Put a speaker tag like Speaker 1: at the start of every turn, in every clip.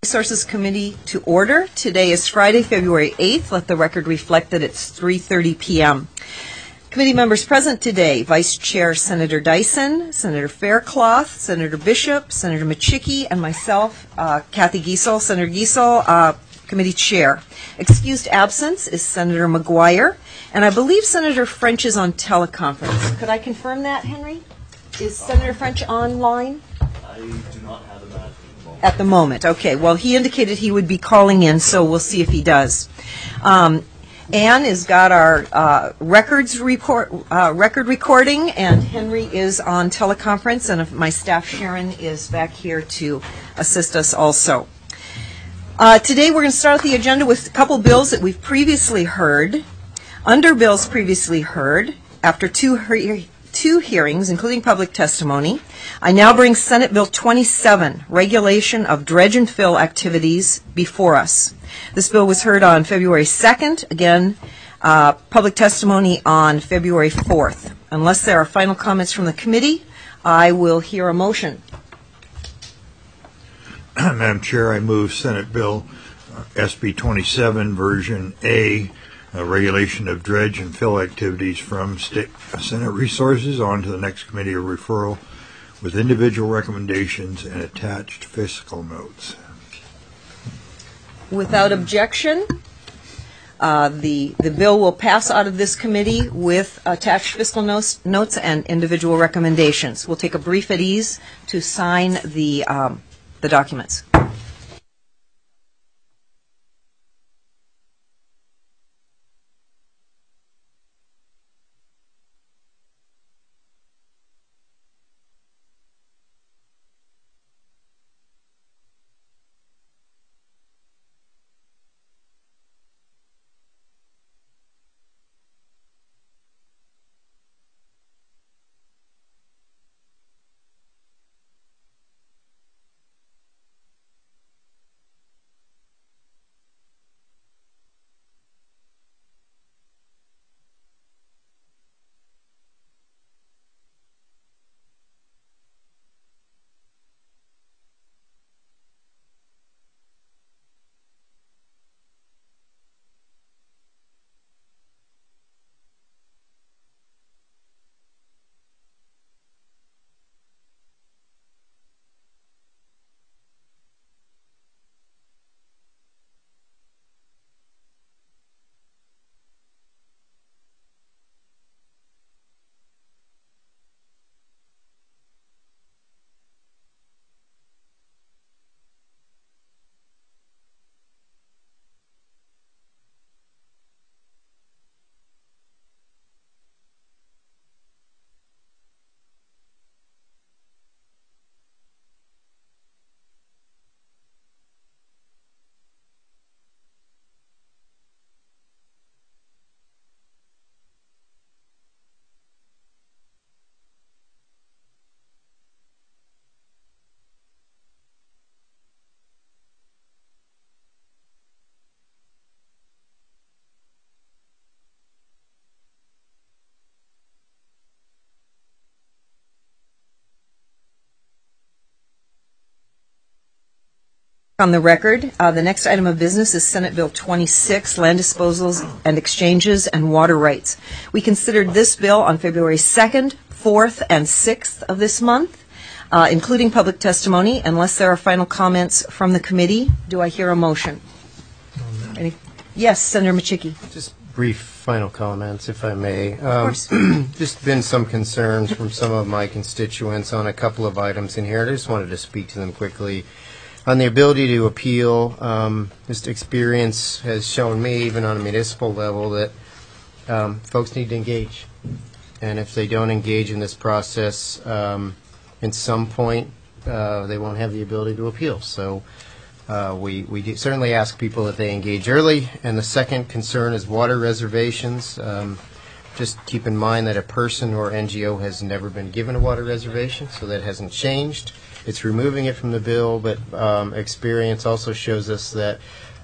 Speaker 1: Resources Committee to order. Today is Friday, February 8th. Let the record reflect that it's 3:30 p.m. Committee members present today: Vice Chair Senator Dyson, Senator Faircloth, Senator Bishop, Senator Machicki, and myself, Kathy Giessel. Senator Giessel, Committee Chair. Excused absence is Senator McGuire, and I believe Senator French is on teleconference. Could I confirm that, Henry? Is Senator French online?
Speaker 2: I do not have him
Speaker 1: at the moment. Okay, well, he indicated he would be calling in, so we'll see if he does. Ann has got our record recording, and Henry is on teleconference, and my staff, Sharon, is back here to assist us also. Today we're going to start out the agenda with a couple bills that we've previously heard. Under bills previously heard, after two hearings, including public testimony, I now bring Senate Bill 27, Regulation of Dredge and Fill Activities, before us. This bill was heard on February 2nd, again, public testimony on February 4th. Unless there are final comments from the committee, I will hear a motion.
Speaker 3: Madam Chair, I move Senate Bill SB 27, Version A, regulation of dredge and fill activities from Senate Resources on to the next committee of referral with individual recommendations and attached fiscal notes.
Speaker 1: Without objection, the bill will pass out of this committee with attached fiscal notes and individual recommendations. We'll take a brief at ease to sign the documents. On the record, the next item of business is Senate Bill 26, Land Disposals and Exchanges and Water Rights. We considered this bill on February 2nd, 4th, and 6th of this month, including public testimony. Unless there are final comments from the committee, do I hear a motion? Yes, Senator Machicki.
Speaker 4: Just brief final comments, if I may.
Speaker 1: Of course.
Speaker 4: Just been some concerns from some of my constituents on a couple of items in here. I just wanted to speak to them quickly. On the ability to appeal, just experience has shown me, even on a municipal level, that folks need to engage. And if they don't engage in this process, at some point, they won't have the ability to appeal. So we certainly ask people that they engage early. And the second concern is water reservations. Just keep in mind that a person or NGO has never been given a water reservation, so that hasn't changed. It's removing it from the bill, but experience also shows us that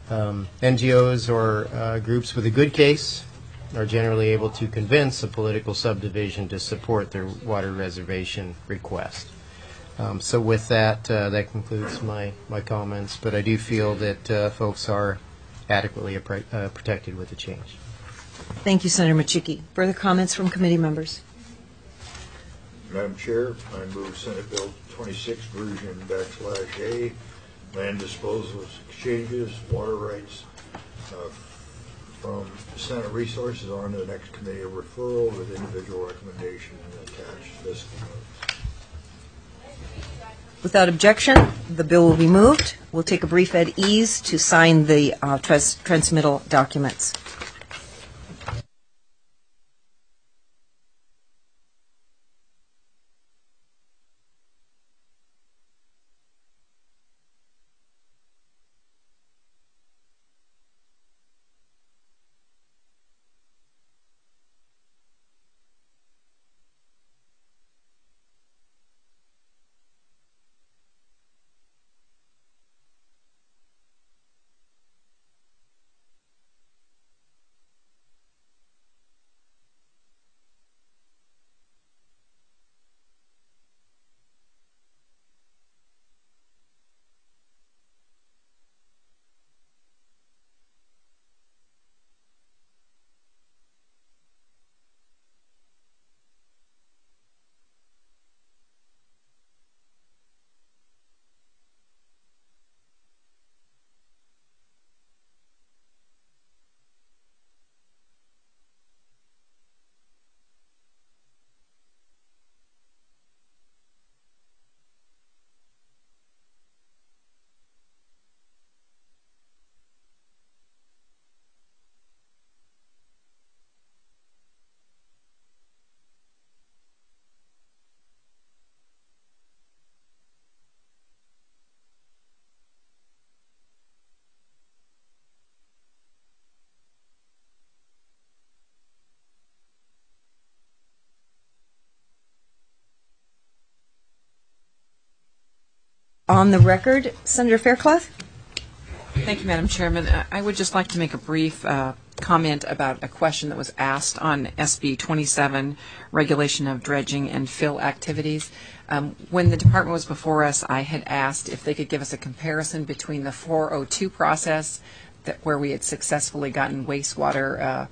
Speaker 4: NGOs or groups with a good case are generally able to convince a political subdivision to support their water reservation request. So with that, that concludes my comments, but I do feel that folks are adequately protected with the change.
Speaker 1: Thank you, Senator Machicki. Further comments from committee members?
Speaker 3: Madam Chair, I move Senate Bill 26 version /A, land disposal exchanges, water rights from Senate Resources on to the next committee of referral with individual recommendation attached. Fiscal notes.
Speaker 1: Without objection, the bill will be moved. We'll take a brief at ease to sign the transmittal documents. On the record, Senator Fairclough?
Speaker 5: Thank you, Madam Chairman. I would just like to make a brief comment about a question that was asked on SB 27, regulation of dredging and fill activities. When the department was before us, I had asked if they could give us a comparison between the 402 process, where we had successfully gotten wastewater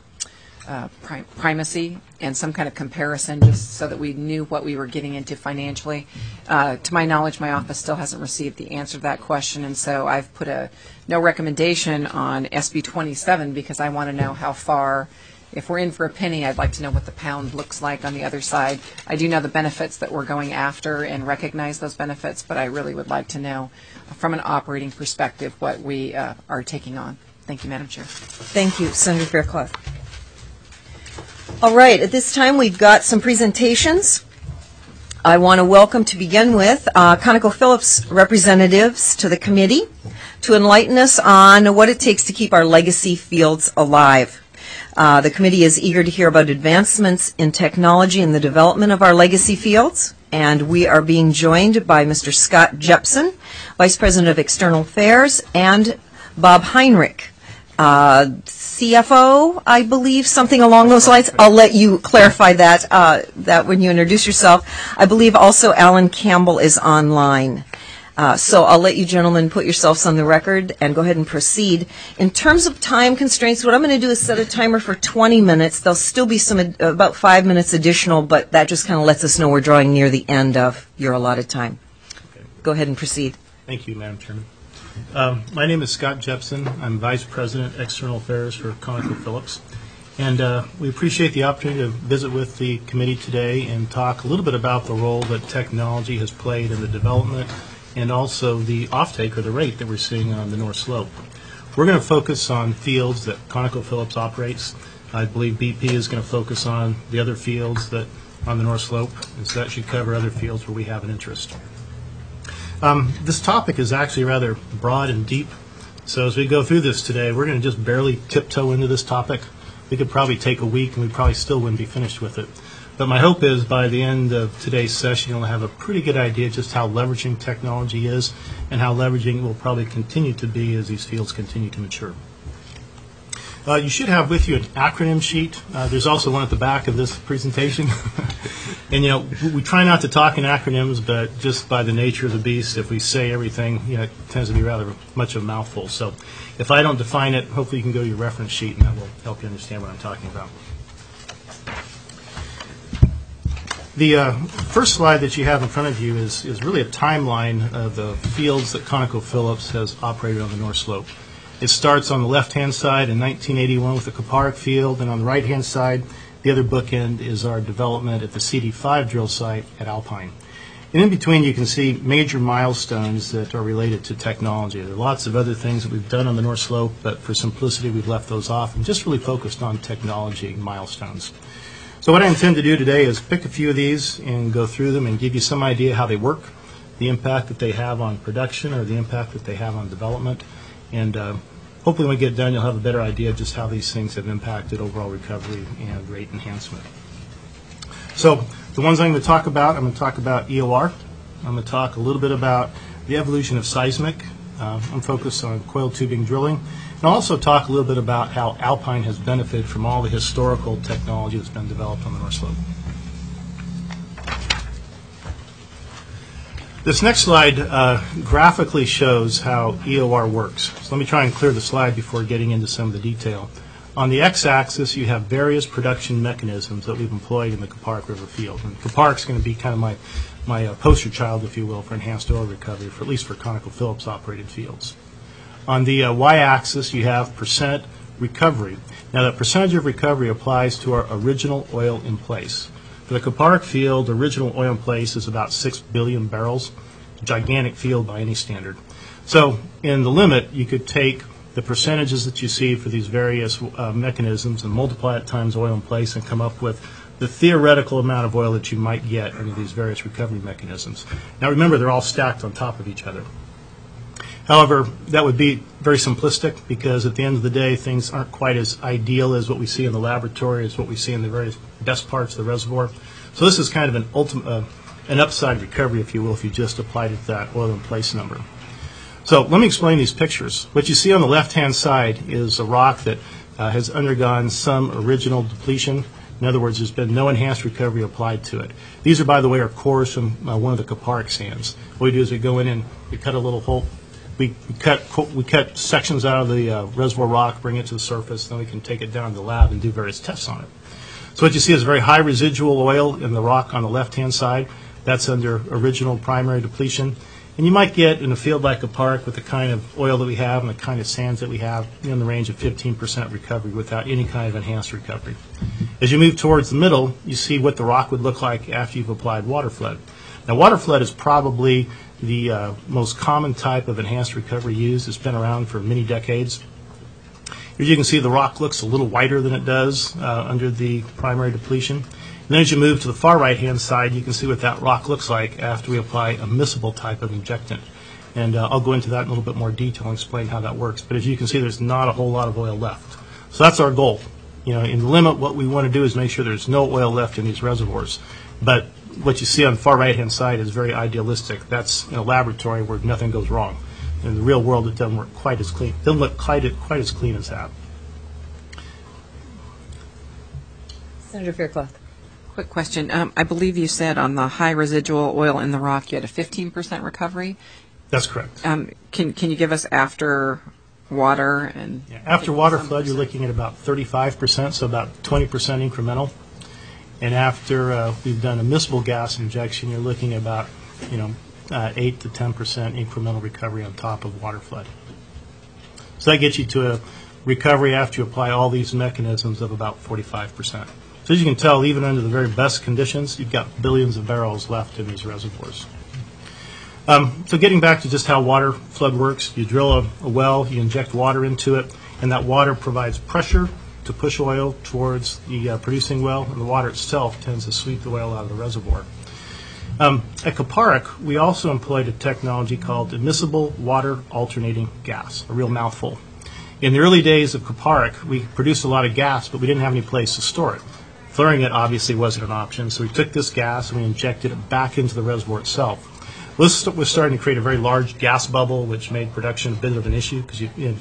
Speaker 5: primacy, and some kind of comparison just so that we knew what we were getting into financially. To my knowledge, my office still hasn't received the answer to that question, and so I've put a no recommendation on SB 27 because I want to know how far, if we're in for a penny, I'd like to know what the pound looks like on the other side. I do know the benefits that we're going after and recognize those benefits, but I really would like to know from an operating perspective what we are taking on. Thank you, Madam Chair.
Speaker 1: Thank you, Senator Fairclough. All right, at this time we've got some presentations. I want to welcome, to begin with, ConocoPhillips representatives to the committee to enlighten us on what it takes to keep our legacy fields alive. The committee is eager to hear about advancements in technology and the development of our legacy fields, and we are being joined by Mr. Scott Jepson, Vice President of External Affairs, and Bob Heinrich, CFO, I believe, something along those lines. I'll let you clarify that when you introduce yourself. I believe also Alan Campbell is online. So I'll let you gentlemen put yourselves on the record and go ahead and proceed. In terms of time constraints, what I'm going to do is set a timer for 20 minutes. There'll still be some about 5 minutes additional, but that just kind of lets us know we're drawing near the end of your allotted time.
Speaker 6: Okay.
Speaker 1: Go ahead and proceed.
Speaker 6: Thank you, Madam Chairman. My name is Scott Jepson. I'm Vice President, External Affairs for ConocoPhillips. And we appreciate the opportunity to visit with the committee today and talk a little bit about the role that technology has played in the development and also the offtake or the rate that we're seeing on the North Slope. We're going to focus on fields that ConocoPhillips operates. I believe BP is going to focus on the other fields that on the North Slope, and so that should cover other fields where we have an interest. This topic is actually rather broad and deep, so as we go through this today, we're going to just barely tiptoe into this topic. We could probably take a week and we probably still wouldn't be finished with it. But my hope is by the end of today's session, you'll have a pretty good idea just how leveraging technology is and how leveraging will probably continue to be as these fields continue to mature. You should have with you an acronym sheet. There's also one at the back of this presentation. And, we try not to talk in acronyms, but just by the nature of the beast, if we say everything, it tends to be rather much of a mouthful. So if I don't define it, hopefully you can go to your reference sheet, and that will help you understand what I'm talking about. The first slide that you have in front of you is really a timeline of the fields that ConocoPhillips has operated on the North Slope. It starts on the left-hand side in 1981 with the Kuparuk field, and on the right-hand side, the other bookend is our development at the CD5 drill site at Alpine. And in between, you can see major milestones that are related to technology. There are lots of other things that we've done on the North Slope, but for simplicity, we've left those off and just really focused on technology milestones. So what I intend to do today is pick a few of these and go through them and give you some idea how they work, the impact that they have on production or the impact that they have on development. And hopefully when we get done, you'll have a better idea of just how these things have impacted overall recovery and rate enhancement. So the ones I'm going to talk about, I'm going to talk about EOR. I'm going to talk a little bit about the evolution of seismic. I'm focused on coiled tubing drilling. And I'll also talk a little bit about how Alpine has benefited from all the historical technology that's been developed on the North Slope. This next slide graphically shows how EOR works. So let me try and clear the slide before getting into some of the detail. On the x-axis, you have various production mechanisms that we've employed in the Kuparuk River field. And Kuparuk's going to be kind of my poster child, if you will, for enhanced oil recovery, for at least for ConocoPhillips operated fields. On the y-axis, you have percent recovery. Now, that percentage of recovery applies to our original oil in place. For the Kuparuk field, original oil in place is about 6 billion barrels, a gigantic field by any standard. So in the limit, you could take the percentages that you see for these various mechanisms and multiply it times oil in place and come up with the theoretical amount of oil that you might get under these various recovery mechanisms. Now remember, they're all stacked on top of each other. However, that would be very simplistic because at the end of the day, things aren't quite as ideal as what we see in the laboratory, as what we see in the various best parts of the reservoir. So this is kind of an upside recovery, if you will, if you just applied it to that oil in place number. So let me explain these pictures. What you see on the left-hand side is a rock that has undergone some original depletion. In other words, there's been no enhanced recovery applied to it. These are, by the way, our cores from one of the Kuparuk sands. What we do is we go in and we cut a little hole. We cut sections out of the reservoir rock, bring it to the surface, then we can take it down to the lab and do various tests on it. So what you see is very high residual oil in the rock on the left-hand side. That's under original primary depletion. And you might get in a field like Kuparuk with the kind of oil that we have and the kind of sands that we have in the range of 15% recovery without any kind of enhanced recovery. As you move towards the middle, you see what the rock would look like after you've applied water flood. Now, water flood is probably the most common type of enhanced recovery used. It's been around for many decades. As you can see, the rock looks a little whiter than it does under the primary depletion. And then as you move to the far right-hand side, you can see what that rock looks like after we apply a miscible type of injectant. And I'll go into that in a little bit more detail and explain how that works. But as you can see, there's not a whole lot of oil left. So that's our goal. In the limit, what we want to do is make sure there's no oil left in these reservoirs. But what you see on the far right-hand side is very idealistic. That's in a laboratory where nothing goes wrong. In the real world, it doesn't work quite as clean. It doesn't look quite as clean as that.
Speaker 1: Senator Faircloth.
Speaker 5: Quick question. I believe you said on the high residual oil in the rock you had a 15% recovery.
Speaker 6: That's correct.
Speaker 5: Can you give us after water and
Speaker 6: after water flood, you're looking at about 35%, so about 20% incremental. And after we've done a miscible gas injection, you're looking at about 8 to 10% incremental recovery on top of water flood. So that gets you to a recovery after you apply all these mechanisms of about 45%. So as you can tell, even under the very best conditions, you've got billions of barrels left in these reservoirs. So getting back to just how water flood works, you drill a well, you inject water into it, and that water provides pressure to push oil towards the producing well, and the water itself tends to sweep the oil out of the reservoir. At Kuparuk, we also employed a technology called immiscible water alternating gas, a real mouthful. In the early days of Kuparuk, we produced a lot of gas, but we didn't have any place to store it. Flaring it obviously wasn't an option, so we took this gas and we injected it back into the reservoir itself. This was starting to create a very large gas bubble, which made production a bit of an issue because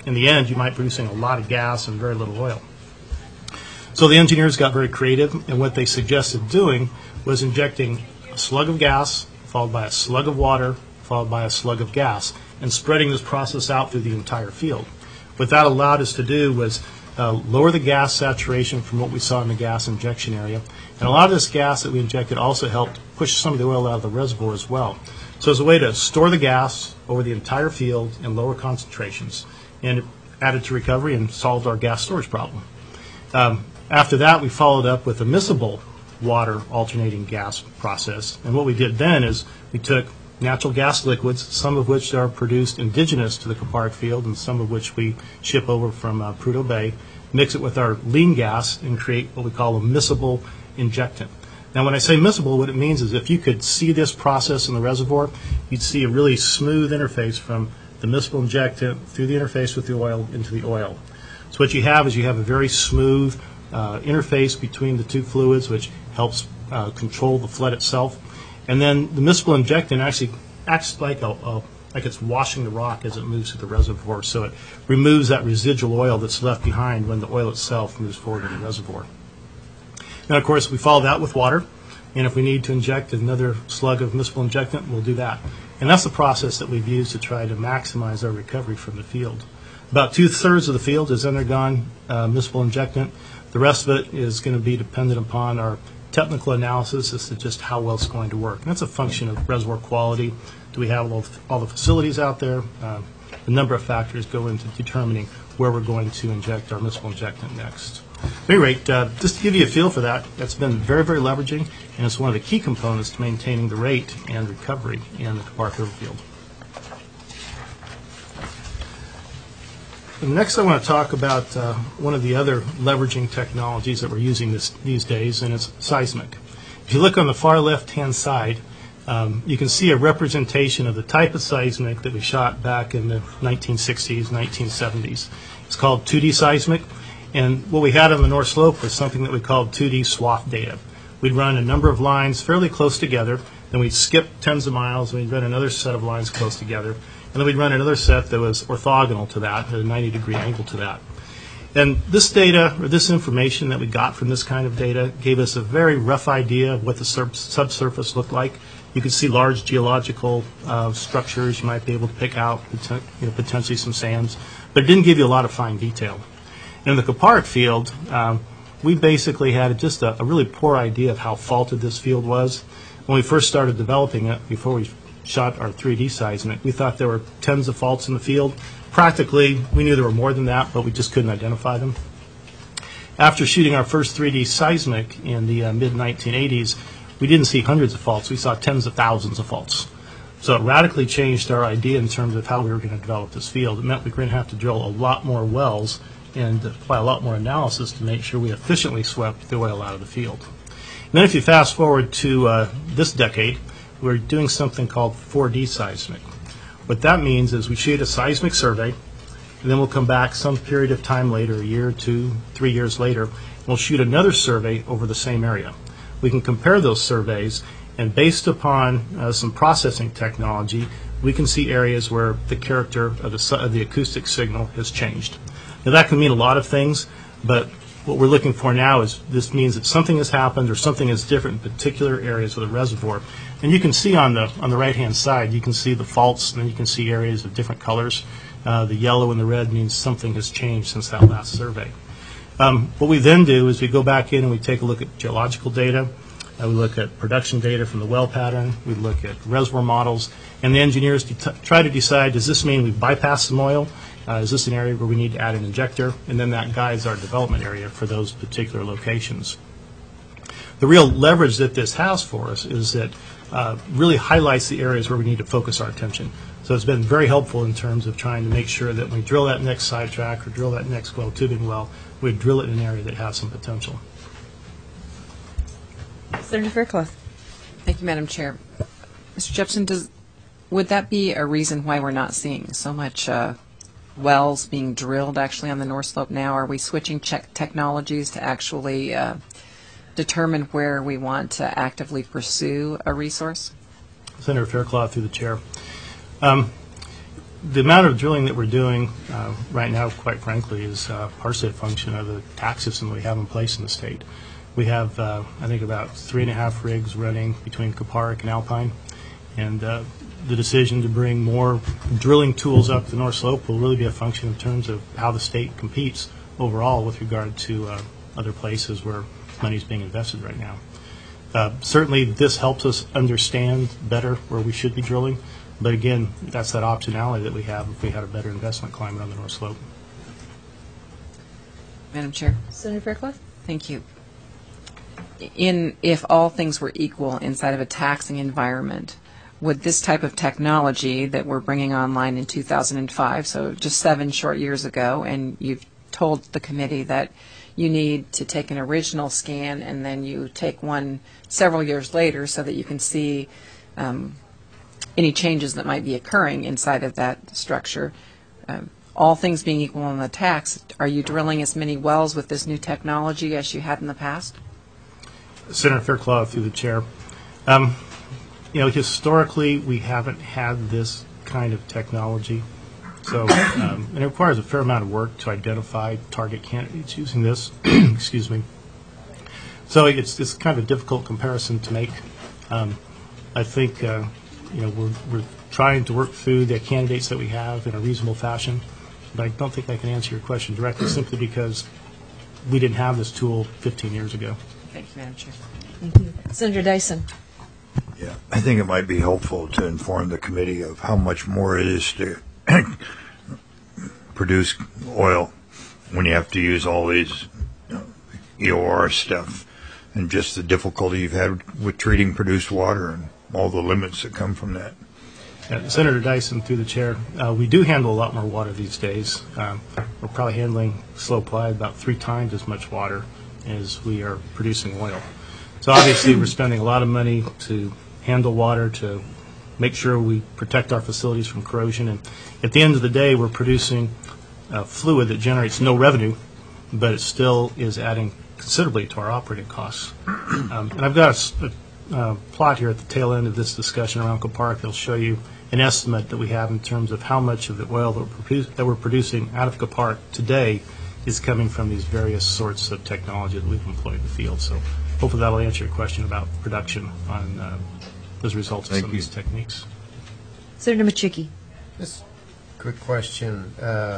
Speaker 6: in the end, you might be producing a lot of gas and very little oil. So the engineers got very creative, and what they suggested doing was injecting a slug of gas, followed by a slug of water, followed by a slug of gas, and spreading this process out through the entire field. What that allowed us to do was lower the gas saturation from what we saw in the gas injection area. And a lot of this gas that we injected also helped push some of the oil out of the reservoir as well. So as a way to store the gas over the entire field in lower concentrations, and it added to recovery and solved our gas storage problem. After that, we followed up with a miscible water alternating gas process. And what we did then is we took natural gas liquids, some of which are produced indigenous to the Kuparuk field and some of which we ship over from Prudhoe Bay, mix it with our lean gas and create what we call a miscible injectant. Now when I say miscible, what it means is if you could see this process in the reservoir, you'd see a really smooth interface from the miscible injectant through the interface with the oil into the oil. So what you have is you have a very smooth interface between the two fluids, which helps control the flood itself. And then the miscible injectant actually acts like it's washing the rock as it moves through the reservoir, so it removes that residual oil that's left behind when the oil itself moves forward in the reservoir. Now, of course, we follow that with water, and if we need to inject another slug of miscible injectant, we'll do that. And that's the process that we've used to try to maximize our recovery from the field. About 2/3 of the field has undergone miscible injectant. The rest of it is going to be dependent upon our technical analysis as to just how well it's going to work. And that's a function of reservoir quality. Do we have all the facilities out there? A number of factors go into determining where we're going to inject our miscible injectant next. At any rate, just to give you a feel for that, that's been very, very leveraging, and it's one of the key components to maintaining the rate and recovery in the Kuparuk River field. And next, I want to talk about one of the other leveraging technologies that we're using these days, and it's seismic. If you look on the far left-hand side, you can see a representation of the type of seismic that we shot back in the 1960s, 1970s. It's called 2D seismic, and what we had on the North Slope was something that we called 2D swath data. We'd run a number of lines fairly close together, then we'd skip tens of miles, and we'd run another set of lines close together. And then we'd run another set that was orthogonal to that, at a 90-degree angle to that. And this data, or this information that we got from this kind of data, gave us a very rough idea of what the subsurface looked like. You could see large geological structures. You might be able to pick out potentially some sands, but it didn't give you a lot of fine detail. In the Kuparuk field, we basically had just a really poor idea of how faulted this field was. When we first started developing it, before we shot our 3D seismic, we thought there were tens of faults in the field. Practically, we knew there were more than that, but we just couldn't identify them. After shooting our first 3D seismic in the mid-1980s, we didn't see hundreds of faults. We saw tens of thousands of faults. So it radically changed our idea in terms of how we were going to develop this field. It meant we were going to have to drill a lot more wells and apply a lot more analysis to make sure we efficiently swept the oil out of the field. And then if you fast forward to this decade, we're doing something called 4D seismic. What that means is we shoot a seismic survey, and then we'll come back some period of time later, a year, 2, 3 years later, and we'll shoot another survey over the same area. We can compare those surveys, and based upon some processing technology, we can see areas where the character of the acoustic signal has changed. Now that can mean a lot of things, but what we're looking for now is this means that something has happened or something is different in particular areas of the reservoir. And you can see on the right-hand side, you can see the faults, and then you can see areas of different colors. The yellow and the red means something has changed since that last survey. What we then do is we go back in and we take a look at geological data. We look at production data from the well pattern. We look at reservoir models. And the engineers try to decide, does this mean we bypass some oil? Is this an area where we need to add an injector? And then that guides our development area for those particular locations. The real leverage that this has for us is that really highlights the areas where we need to focus our attention. So it's been very helpful in terms of trying to make sure that when we drill that next sidetrack or drill that next coiled tubing well, we drill it in an area that has some potential.
Speaker 1: Senator Fairclough.
Speaker 5: Thank you, Madam Chair. Mr. Jepson, would that be a reason why we're not seeing so much wells being drilled actually on the North Slope now? Are we switching technologies to actually determine where we want to actively pursue a resource?
Speaker 6: Senator Fairclough, through the chair. The amount of drilling that we're doing right now, quite frankly, is partially a function of the tax system we have in place in the state. We have, I think, about 3.5 rigs running between Kuparuk and Alpine, and the decision to bring more drilling tools up the North Slope will really be a function in terms of how the state competes overall with regard to other places where money is being invested right now. Certainly, this helps us understand better where we should be drilling, but again, that's that optionality that we have if we had a better investment climate on the North Slope.
Speaker 5: Madam Chair.
Speaker 1: Senator Fairclough?
Speaker 5: Thank you. If all things were equal inside of a taxing environment, would this type of technology that we're bringing online in 2005, so just 7 short years ago, and you've told the committee that you need to take an original scan and then you take one several years later so that you can see any changes that might be occurring inside of that structure. All things being equal on the tax, are you drilling as many wells with this new technology as you had in the past?
Speaker 6: Senator Fairclough, through the chair. Historically, we haven't had this kind of technology. So, and it requires a fair amount of work to identify target candidates using this. Excuse me. So it's kind of a difficult comparison to make. I think we're trying to work through the candidates that we have in a reasonable fashion, but I don't think I can answer your question directly simply because we didn't have this tool 15 years ago.
Speaker 5: Thank you, Madam Chair.
Speaker 1: Thank you. Senator Dyson?
Speaker 3: Yeah, I think it might be helpful to inform the committee of how much more it is to produce oil when you have to use all these EOR stuff, and just the difficulty you've had with treating produced water and all the limits that come from that.
Speaker 6: Senator Dyson, through the chair, we do handle a lot more water these days. We're probably handling slow apply about 3 times as much water as we are producing oil. So obviously we're spending a lot of money to handle water, to make sure we protect our facilities from corrosion. And at the end of the day, we're producing fluid that generates no revenue, but it still is adding considerably to our operating costs. And I've got a plot here at the tail end of this discussion around Kuparuk that'll show you an estimate that we have in terms of how much of the oil that we're producing out of Kuparuk today is coming from these various sorts of technology that we've employed in the field. So hopefully that'll answer your question about production on as a result of some of these techniques.
Speaker 1: Senator Machicki?
Speaker 4: Just a quick question.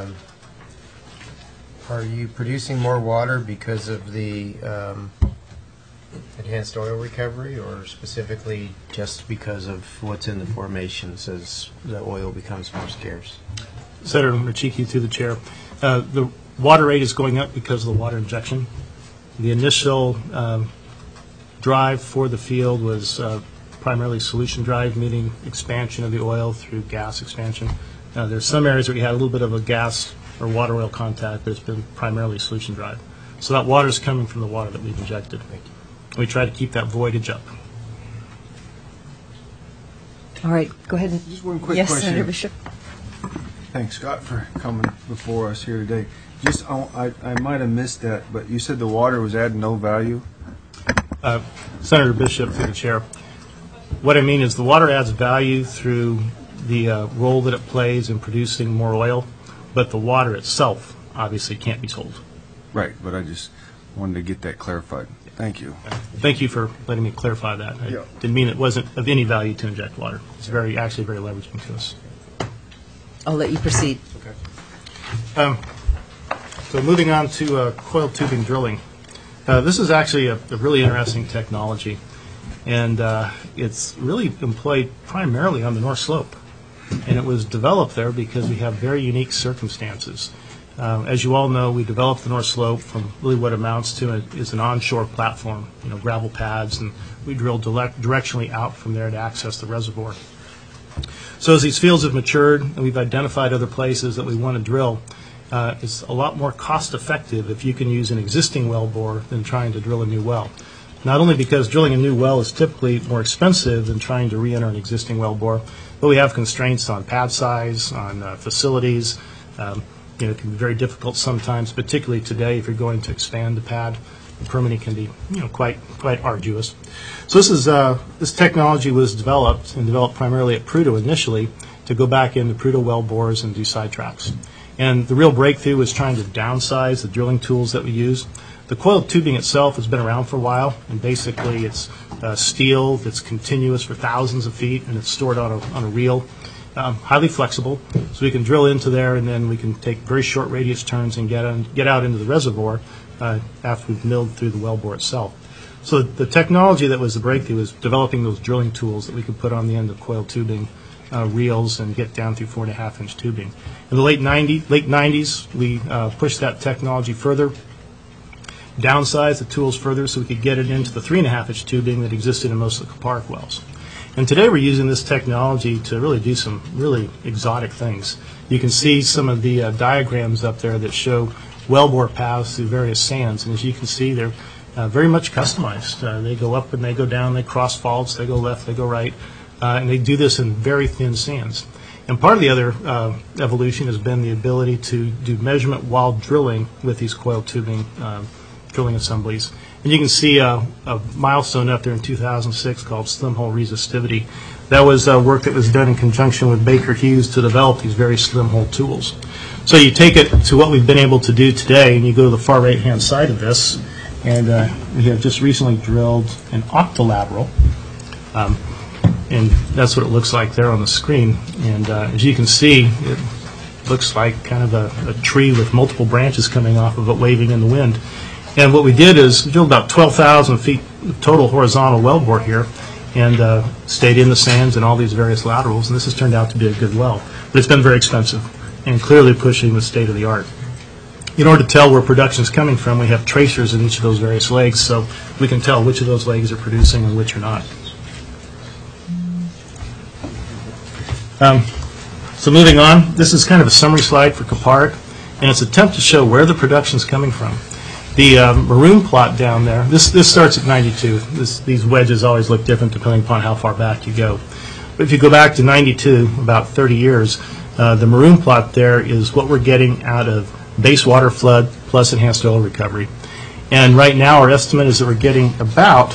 Speaker 4: Are you producing more water because of the enhanced oil recovery, or specifically just because of what's in the formations as the oil becomes more scarce?
Speaker 6: Senator Machicki, through the chair. The water rate is going up because of the water injection. The initial drive for the field was primarily solution drive, meaning expansion of the oil through gas expansion. There's some areas where we had a little bit of a gas or water oil contact, but it's been primarily solution drive. So that water is coming from the water that we've injected. We try to keep that voidage up.
Speaker 1: All right, go ahead.
Speaker 7: Just one quick
Speaker 1: yes,
Speaker 7: question.
Speaker 1: Senator Bishop.
Speaker 7: Thanks, Scott, for coming before us here today. Just, I might have missed that, but you said the water was adding no value?
Speaker 6: Senator Bishop, through the chair. What I mean is the water adds value through the role that it plays in producing more oil, but the water itself obviously can't be sold.
Speaker 7: Right, but I just wanted to get that clarified. Thank you.
Speaker 6: Thank you for letting me clarify that. I didn't mean it wasn't of any value to inject water. It's actually very leveraging to us.
Speaker 1: I'll let you proceed.
Speaker 6: Okay. So moving on to coiled tubing drilling. This is actually a really interesting technology, and it's really employed primarily on the North Slope. And it was developed there because we have very unique circumstances. As you all know, we developed the North Slope from really what amounts to is an onshore platform, gravel pads, and we drilled directionally out from there to access the reservoir. So as these fields have matured and we've identified other places that we want to drill, it's a lot more cost effective if you can use an existing well bore than trying to drill a new well. Not only because drilling a new well is typically more expensive than trying to re-enter an existing well bore, but we have constraints on pad size, on facilities. It can be very difficult sometimes, particularly today if you're going to expand the pad. The permitting can be quite arduous. So this technology was developed primarily at Prudhoe initially to go back into Prudhoe well bores and do sidetracks. And the real breakthrough was trying to downsize the drilling tools that we use. The coiled tubing itself has been around for a while, and basically it's steel that's continuous for thousands of feet, and it's stored on a reel, highly flexible, so we can drill into there, and then we can take very short radius turns and get out into the reservoir after we've milled through the wellbore itself. So the technology that was the breakthrough was developing those drilling tools that we could put on the end of coiled tubing reels and get down through 4.5-inch tubing. In the late 90s, we pushed that technology further, downsized the tools further so we could get it into the 3.5-inch tubing that existed in most of the Kuparuk wells. And today we're using this technology to really do some really exotic things. You can see some of the diagrams up there that show wellbore paths through various sands, and as you can see, they're very much customized. They go up and they go down, they cross faults, they go left, they go right, and they do this in very thin sands. And part of the other evolution has been the ability to do measurement while drilling with these coiled tubing drilling assemblies. And you can see a milestone up there in 2006 called slim hole resistivity. That was work that was done in conjunction with Baker Hughes to develop these very slim hole tools. So you take it to what we've been able to do today, and you go to the far right-hand side of this, and we have just recently drilled an octolateral, and that's what it looks like there on the screen. And as you can see, it looks like kind of a tree with multiple branches coming off of it waving in the wind. And what we did is drilled about 12,000 feet total horizontal wellbore here, and stayed in the sands and all these various laterals, and this has turned out to be a good well. But it's been very expensive and clearly pushing the state of the art. In order to tell where production is coming from, we have tracers in each of those various legs, so we can tell which of those legs are producing and which are not. So moving on, this is kind of a summary slide for Kuparuk, and it's an attempt to show where the production is coming from. The maroon plot down there, this starts at 92. These wedges always look different depending upon how far back you go. But if you go back to 92, about 30 years, the maroon plot there is what we're getting out of base water flood plus enhanced oil recovery. And right now our estimate is that we're getting about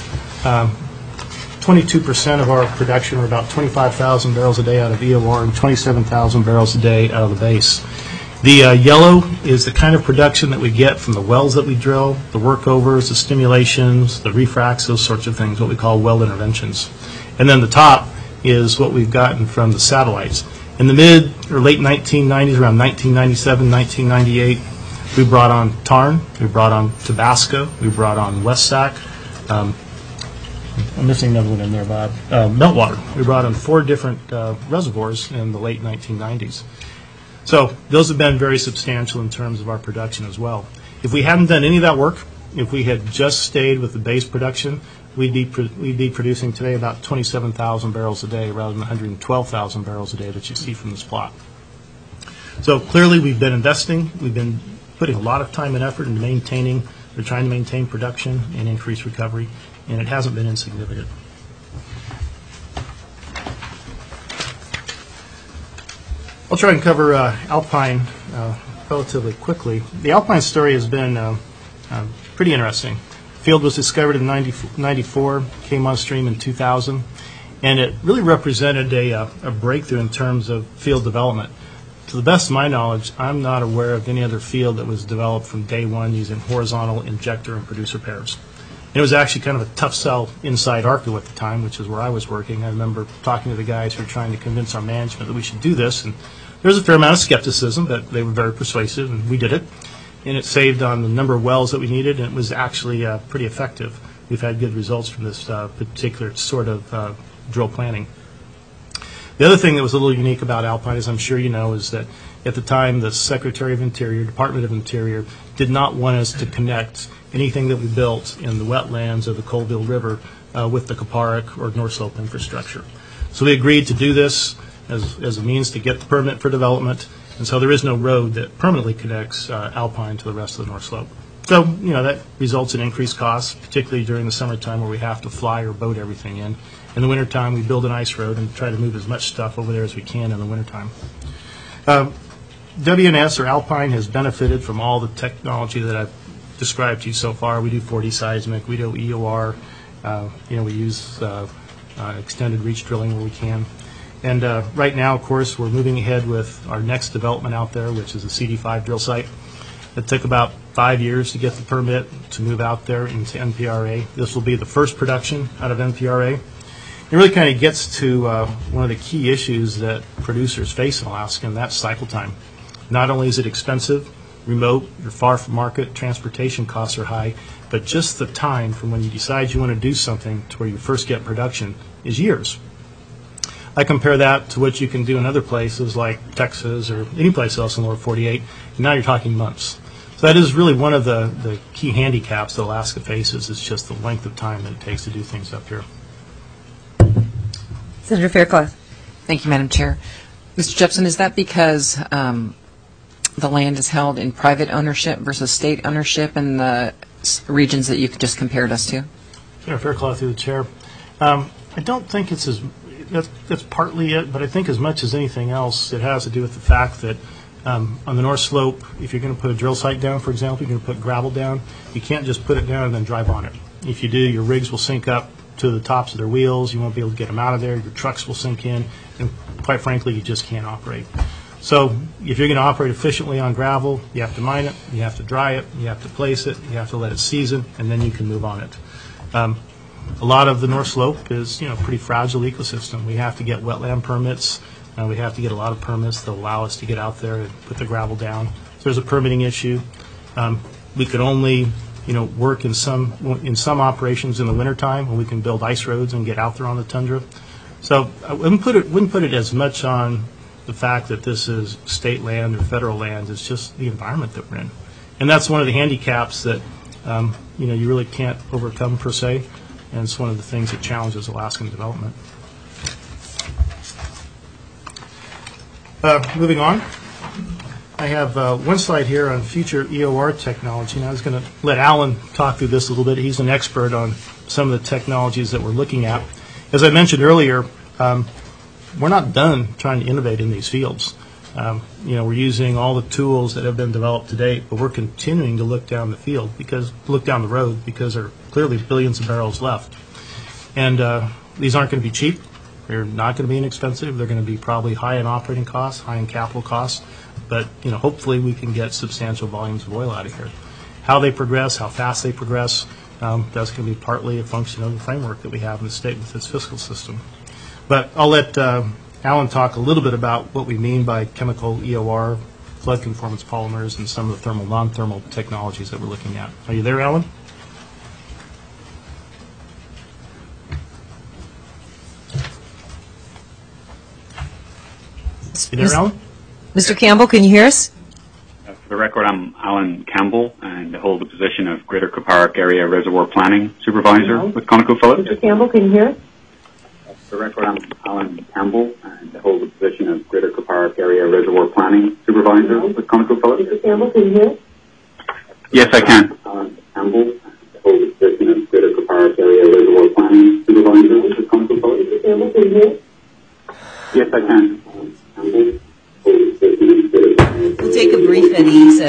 Speaker 6: 22% of our production, or about 25,000 barrels a day out of EOR and 27,000 barrels a day out of the base. The yellow is the kind of production that we get from the wells that we drill, the workovers, the stimulations, the refracs, those sorts of things, what we call well interventions. And then the top is what we've gotten from the satellites. In the mid or late 1990s, around 1997, 1998, we brought on Tarn, we brought on Tabasco, we brought on West Sac. I'm missing another one in there, Bob. Meltwater. We brought on 4 different reservoirs in the late 1990s. So those have been very substantial in terms of our production as well. If we hadn't done any of that work, if we had just stayed with the base production, we'd be producing today about 27,000 barrels a day rather than 112,000 barrels a day that you see from this plot. So clearly we've been investing, we've been putting a lot of time and effort into maintaining, we're trying to maintain production and increase recovery, and it hasn't been insignificant. I'll try and cover Alpine relatively quickly. The Alpine story has been pretty interesting. The field was discovered in 94, came on stream in 2000, and it really represented a breakthrough in terms of field development. To the best of my knowledge, I'm not aware of any other field that was developed from day one using horizontal injector and producer pairs. And it was actually kind of a tough sell inside ARCO at the time, which is where I was working. I remember talking to the guys who were trying to convince our management that we should do this, and there was a fair amount of skepticism, but they were very persuasive, and we did it. And it saved on the number of wells that we needed, and it was actually pretty effective. We've had good results from this particular sort of drill planning. The other thing that was a little unique about Alpine, as I'm sure you know, is that at the time the Secretary of Interior, Department of Interior, did not want us to connect anything that we built in the wetlands of the Colville River with the Kuparuk or North Slope infrastructure. So we agreed to do this as a means to get the permit for development, and so there is no road that permanently connects Alpine to the rest of the North Slope. So, you know, that results in increased costs, particularly during the summertime where we have to fly or boat everything in. In the wintertime, we build an ice road and try to move as much stuff over there as we can in the wintertime. WNS, or Alpine, has benefited from all the technology that I've described to you so far. We do 4D seismic, we do EOR, we use extended reach drilling where we can. And right now, of course, we're moving ahead with our next development out there, which is the CD5 drill site. It took about 5 years to get the permit to move out there into NPRA. This will be the first production out of NPRA. It really kind of gets to one of the key issues that producers face in Alaska, and that's cycle time. Not only is it expensive, remote, you're far from market, transportation costs are high, but just the time from when you decide you want to do something to where you first get production is years. I compare that to what you can do in other places like Texas or any place else in the lower 48, and now you're talking months. So that is really one of the key handicaps that Alaska faces, is just the length of time that it takes to do things up here.
Speaker 1: Senator Fairclough.
Speaker 5: Thank you, Madam Chair. Mr. Jepson, is that because the land is held in private ownership versus state ownership in the regions that you just compared us to?
Speaker 6: Senator Fairclough, through the chair. I don't think it's that's partly it, but I think as much as anything else, it has to do with the fact that on the North Slope, if you're going to put a drill site down, for example, you're going to put gravel down, you can't just put it down and then drive on it. If you do, your rigs will sink up to the tops of their wheels, you won't be able to get them out of there, your trucks will sink in, and quite frankly, you just can't operate. So if you're going to operate efficiently on gravel, you have to mine it, you have to dry it, you have to place it, you have to let it season, and then you can move on it. A lot of the North Slope is, a pretty fragile ecosystem. We have to get wetland permits. We have to get a lot of permits that allow us to get out there and put the gravel down. So there's a permitting issue. We could only, work in some operations in the wintertime when we can build ice roads and get out there on the tundra. So I wouldn't put it as much on the fact that this is state land or federal land. It's just the environment that we're in, and that's one of the handicaps that you really can't overcome per se. And it's one of the things that challenges Alaskan development. Moving on, I have one slide here on future EOR technology, and I was going to let Alan talk through this a little bit. He's an expert on some of the technologies that we're looking at. As I mentioned earlier, we're not done trying to innovate in these fields. We're using all the tools that have been developed to date, but we're continuing to look down the road, because there are clearly billions of barrels left. And these aren't going to be cheap. They're not going to be inexpensive. They're going to be probably high in operating costs, high in capital costs. But hopefully we can get substantial volumes of oil out of here. How they progress, how fast they progress, that's going to be partly a function of the framework that we have in the state with its fiscal system. But I'll let Alan talk a little bit about what we mean by chemical EOR, flood conformance polymers, and some of the thermal, non-thermal technologies that we're looking at. Are you there, Alan? You there, Alan?
Speaker 1: Mr. Campbell, can you hear us?
Speaker 8: For the record, I'm Alan Campbell, and I hold the position of Greater Kuparuk Area Reservoir Planning Supervisor with ConocoPhillips.
Speaker 9: Mr. Campbell, can you hear us?
Speaker 8: For the record, I'm Alan Campbell, and I hold the position of Greater Kuparuk Area Reservoir Planning Supervisor with ConocoPhillips.
Speaker 9: Mr. Campbell, can you hear us?
Speaker 8: Yes, I can. Alan Campbell, and I hold the position of Greater Kuparuk Area Reservoir Planning Supervisor with ConocoPhillips.
Speaker 9: Mr. Campbell, can you hear us?
Speaker 8: Yes, I can. Alan Campbell.
Speaker 1: We'll take a brief at ease.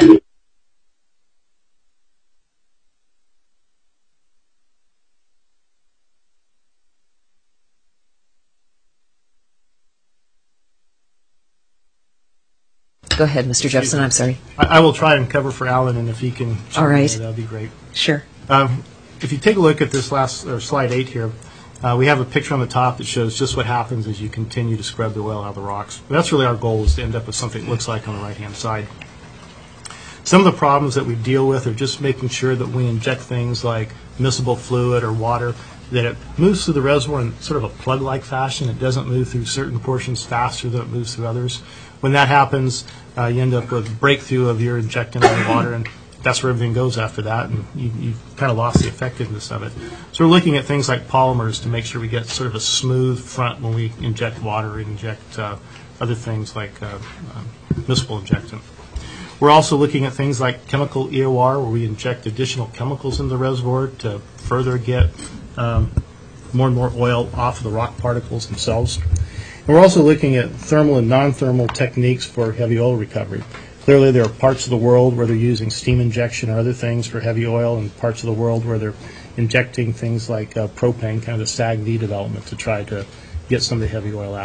Speaker 1: Go ahead, Mr. Jepson. I'm sorry.
Speaker 6: I will try and cover for Alan, and if he can
Speaker 1: All right.
Speaker 6: that would be great.
Speaker 1: Sure.
Speaker 6: If you take a look at this slide 8 here, we have a picture on the top that shows just what happens as you continue to scrub the oil out of the rocks. And that's really our goal, is to end up with something that looks like on the right-hand side. Some of the problems that we deal with are just making sure that we inject things like miscible fluid or water, that it moves through the reservoir in sort of a plug-like fashion. It doesn't move through certain portions faster than it moves through others. When that happens, you end up with breakthrough of your injecting of the water, and that's where everything goes after that, and you've kind of lost the effectiveness of it. So we're looking at things like polymers to make sure we get sort of a smooth front when we inject water and inject other things like miscible injectant. We're also looking at things like chemical EOR, where we inject additional chemicals in the reservoir to further get more and more oil off of the rock particles themselves. And we're also looking at thermal and non-thermal techniques for heavy oil recovery. Clearly, there are parts of the world where they're using steam injection or other things for heavy oil, and parts of the world where they're injecting things like propane, kind of the SAGD development, to try to get some of the heavy oil out.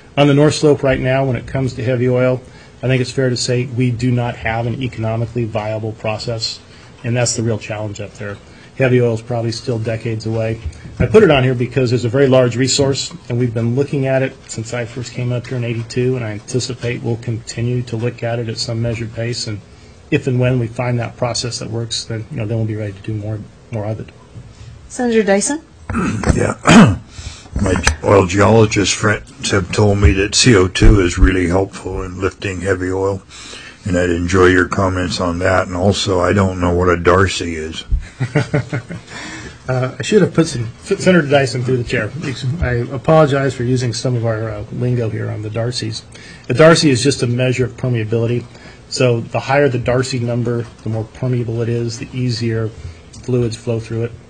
Speaker 6: On the North Slope right now, when it comes to heavy oil, I think it's fair to say we do not have an economically viable process, and that's the real challenge up there. Heavy oil is probably still decades away. I put it on here because there's a very large resource, and we've been looking at it since I first came up here in '82, and I anticipate we'll continue to look at it at some measured pace. And if and when we find that process that works, then then we'll be ready to do more of it.
Speaker 1: Senator Dyson?
Speaker 3: Yeah. My oil geologist friends have told me that CO2 is really helpful in lifting heavy oil, and I'd enjoy your comments on that. And also, I don't know what a Darcy is.
Speaker 6: I should have put Senator Dyson through the chair. I apologize for using some of our lingo here on the Darcys. A Darcy is just a measure of permeability. So the higher the Darcy number, the more permeable it is, the easier fluids flow through it.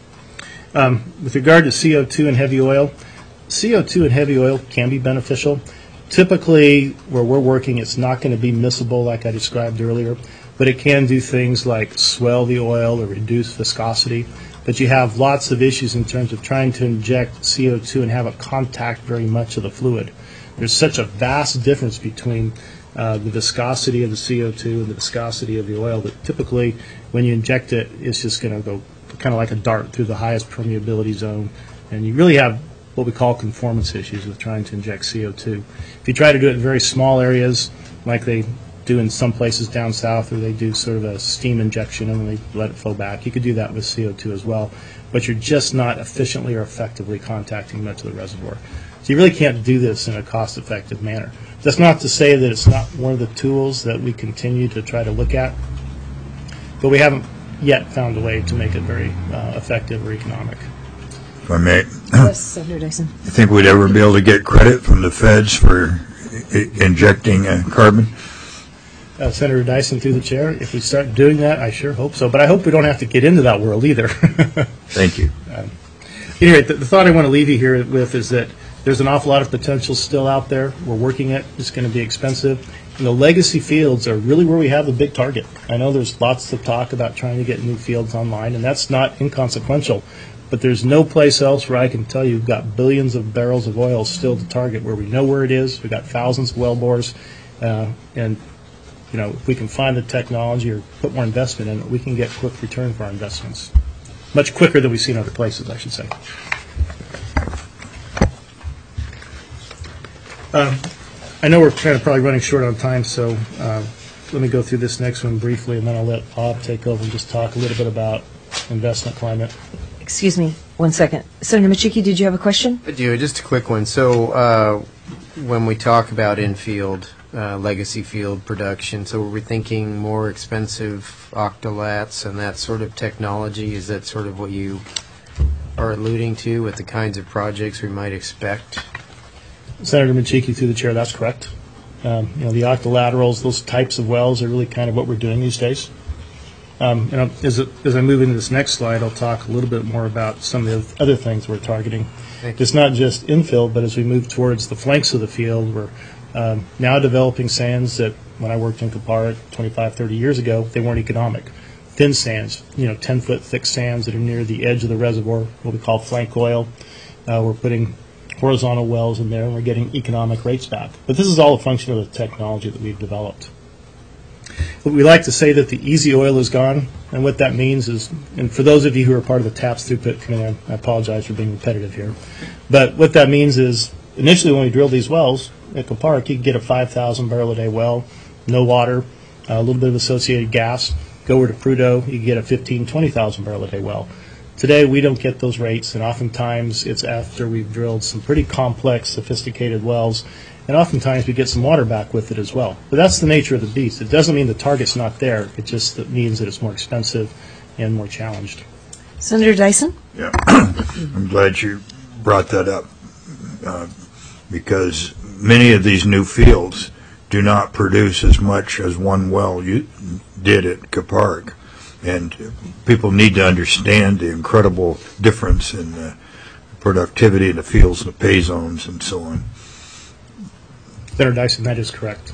Speaker 6: With regard to CO2 and heavy oil, CO2 and heavy oil can be beneficial. Typically, where we're working, it's not going to be miscible like I described earlier, but it can do things like swell the oil or reduce viscosity. But you have lots of issues in terms of trying to inject CO2 and have it contact very much of the fluid. There's such a vast difference between the viscosity of the CO2 and the viscosity of the oil that typically when you inject it, it's just going to go kind of like a dart through the highest permeability zone. And you really have what we call conformance issues with trying to inject CO2. If you try to do it in very small areas, like they do in some places down south, where they do sort of a steam injection and then they let it flow back, you could do that with CO2 as well. But you're just not efficiently or effectively contacting much of the reservoir. So you really can't do this in a cost-effective manner. That's not to say that it's not one of the tools that we continue to try to look at, but we haven't yet found a way to make it very effective or economic.
Speaker 3: If I may,
Speaker 1: Yes, Senator Dyson.
Speaker 3: you think we'd ever be able to get credit from the feds for injecting carbon?
Speaker 6: Senator Dyson through the chair, if we start doing that, I sure hope so. But I hope we don't have to get into that world either.
Speaker 3: Thank you.
Speaker 6: Anyway, the thought I want to leave you here with is that there's an awful lot of potential still out there. We're working it. It's going to be expensive. And the legacy fields are really where we have the big target. I know there's lots of talk about trying to get new fields online, and that's not inconsequential. But there's no place else where I can tell you we've got billions of barrels of oil still to target, where we know where it is. We've got thousands of well bores, and if we can find the technology or put more investment in it, we can get quick return for our investments. Much quicker than we see in other places, I should say. I know we're kind of probably running short on time, so let me go through this next one briefly, and then I'll let Bob take over and just talk a little bit about investment climate.
Speaker 1: Excuse me, 1 second. Senator Machiki, did you have a question?
Speaker 4: I do. Just a quick one. So when we talk about in-field, legacy field production, so we're thinking more expensive octolats and that sort of technology. Is that sort of what you are alluding to with the kinds of projects we might expect?
Speaker 6: Senator Machiki through the chair, that's correct. The octolaterals, those types of wells are really kind of what we're doing these days. As I move into this next slide, I'll talk a little bit more about some of the other things we're targeting. It's not just infill, but as we move towards the flanks of the field, we're now developing sands that when I worked in Kuparuk 25, 30 years ago, they weren't economic. Thin sands, 10-foot thick sands that are near the edge of the reservoir, what we call flank oil. We're putting horizontal wells in there, and we're getting economic rates back. But this is all a function of the technology that we've developed. But we like to say that the easy oil is gone, and what that means is, and for those of you who are part of the TAPS throughput committee, I apologize for being repetitive here, but what that means is, initially when we drilled these wells at Kuparuk, you could get a 5,000 barrel a day well, no water, a little bit of associated gas. Go over to Prudhoe, you can get a 15,000, 20,000 barrel a day well. Today, we don't get those rates, and oftentimes it's after we've drilled some pretty complex, sophisticated wells, and oftentimes we get some water back with it as well. But that's the nature of the beast. It doesn't mean the target's not there. It just means that it's more expensive and more challenged.
Speaker 1: Senator Dyson?
Speaker 3: Yeah, I'm glad you brought that up because many of these new fields do not produce as much as one well you did at Kuparuk. And people need to understand the incredible difference in the productivity in the fields and the pay zones and so on.
Speaker 6: Senator Dyson, that is correct.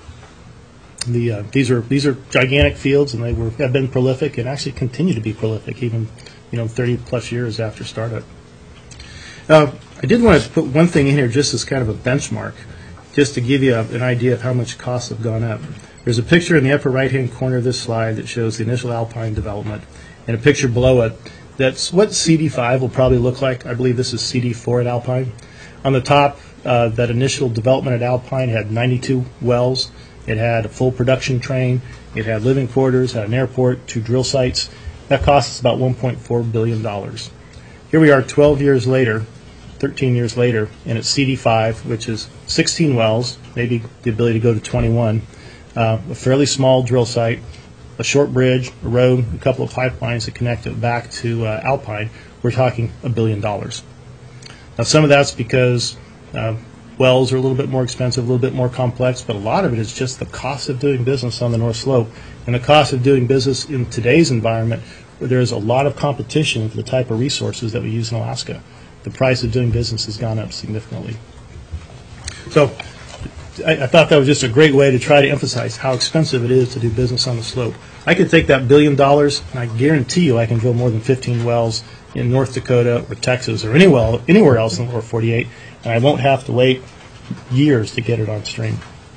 Speaker 6: These are gigantic fields, and have been prolific and actually continue to be prolific, even 30 plus years after startup. I did want to put one thing in here just as kind of a benchmark. just to give you an idea of how much costs have gone up. There's a picture in the upper right-hand corner of this slide that shows the initial Alpine development, and a picture below it that's what CD5 will probably look like. I believe this is CD4 at Alpine. On the top, that initial development at Alpine had 92 wells. It had a full production train. It had living quarters, had an airport, 2 drill sites. That cost us about $1.4 billion. Here we are 12 years later, 13 years later, and it's CD5, which is 16 wells, maybe the ability to go to 21, a fairly small drill site, a short bridge, a road, a couple of pipelines that connect it back to Alpine. We're talking $1 billion. Now, some of that's because wells are a little bit more expensive, a little bit more complex, but a lot of it is just the cost of doing business on the North Slope and the cost of doing business in today's environment where there is a lot of competition for the type of resources that we use in Alaska. The price of doing business has gone up significantly. So I thought that was just a great way to try to emphasize how expensive it is to do business on the slope. I could take that $1 billion, and I guarantee you I can drill more than 15 wells in North Dakota or Texas or anywhere else in the lower 48, and I won't have to wait years to get it on stream.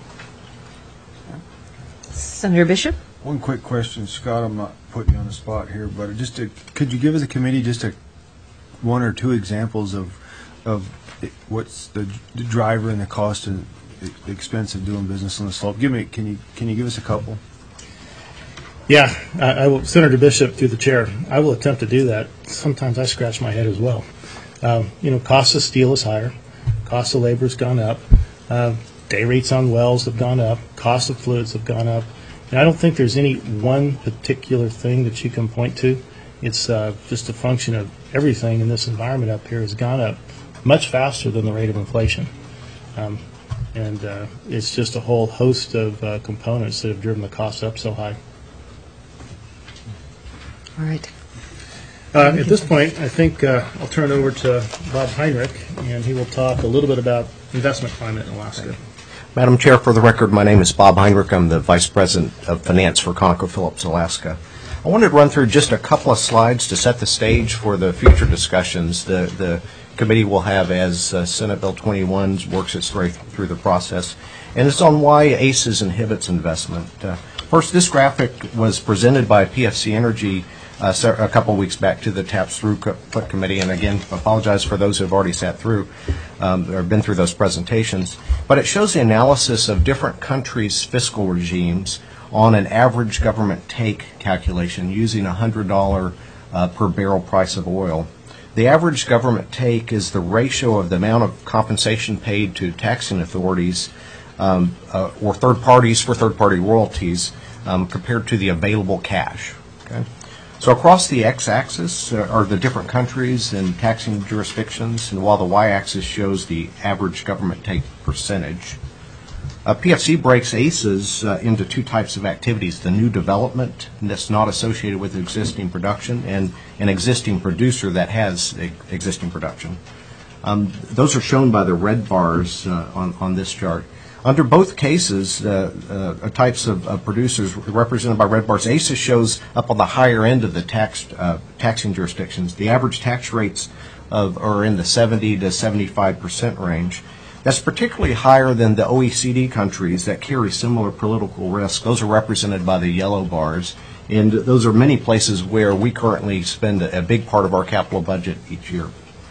Speaker 1: Senator Bishop?
Speaker 7: One quick question, Scott. I'm not putting you on the spot here, but could you give as a committee just one or two examples of what's the driver and the cost and the expense of doing business on the slope? Can you give us a couple?
Speaker 6: Yeah, I will, Senator Bishop, through the chair, I will attempt to do that. Sometimes I scratch my head as well. Cost of steel is higher. Cost of labor has gone up. Day rates on wells have gone up. Cost of fluids have gone up. And I don't think there's any one particular thing that you can point to. It's just a function of everything in this environment up here has gone up much faster than the rate of inflation. And it's just a whole host of components that have driven the costs up so high.
Speaker 1: All right.
Speaker 6: At this point, I think I'll turn it over to Bob Heinrich, and he will talk a little bit about investment climate in Alaska.
Speaker 10: Madam Chair, for the record, my name is Bob Heinrich. I'm the Vice President of Finance for ConocoPhillips Alaska. I wanted to run through just a couple of slides to set the stage for the future discussions the committee will have as Senate Bill 21 works its way through the process. And it's on why ACES inhibits investment. First, this graphic was presented by PFC Energy a couple of weeks back to the TAPS Throughput Committee, and again, apologize for those who have already sat through or been through those presentations. But it shows the analysis of different countries' fiscal regimes on an average government take calculation using $100 per barrel price of oil. The average government take is the ratio of the amount of compensation paid to taxing authorities or third parties for third-party royalties compared to the available cash. Okay? So across the x-axis are the different countries and taxing jurisdictions, and while the y-axis shows the average government take percentage. PFC breaks ACES into two types of activities: the new development that's not associated with existing production, and an existing producer that has existing production. Those are shown by the red bars on this chart. Under both cases, types of producers represented by red bars, ACES shows up on the higher end of the taxing jurisdictions. The average tax rates are in the 70 to 75% range. That's particularly higher than the OECD countries that carry similar political risk. Those are represented by the yellow bars, and those are many places where we currently spend a big part of our capital budget each year.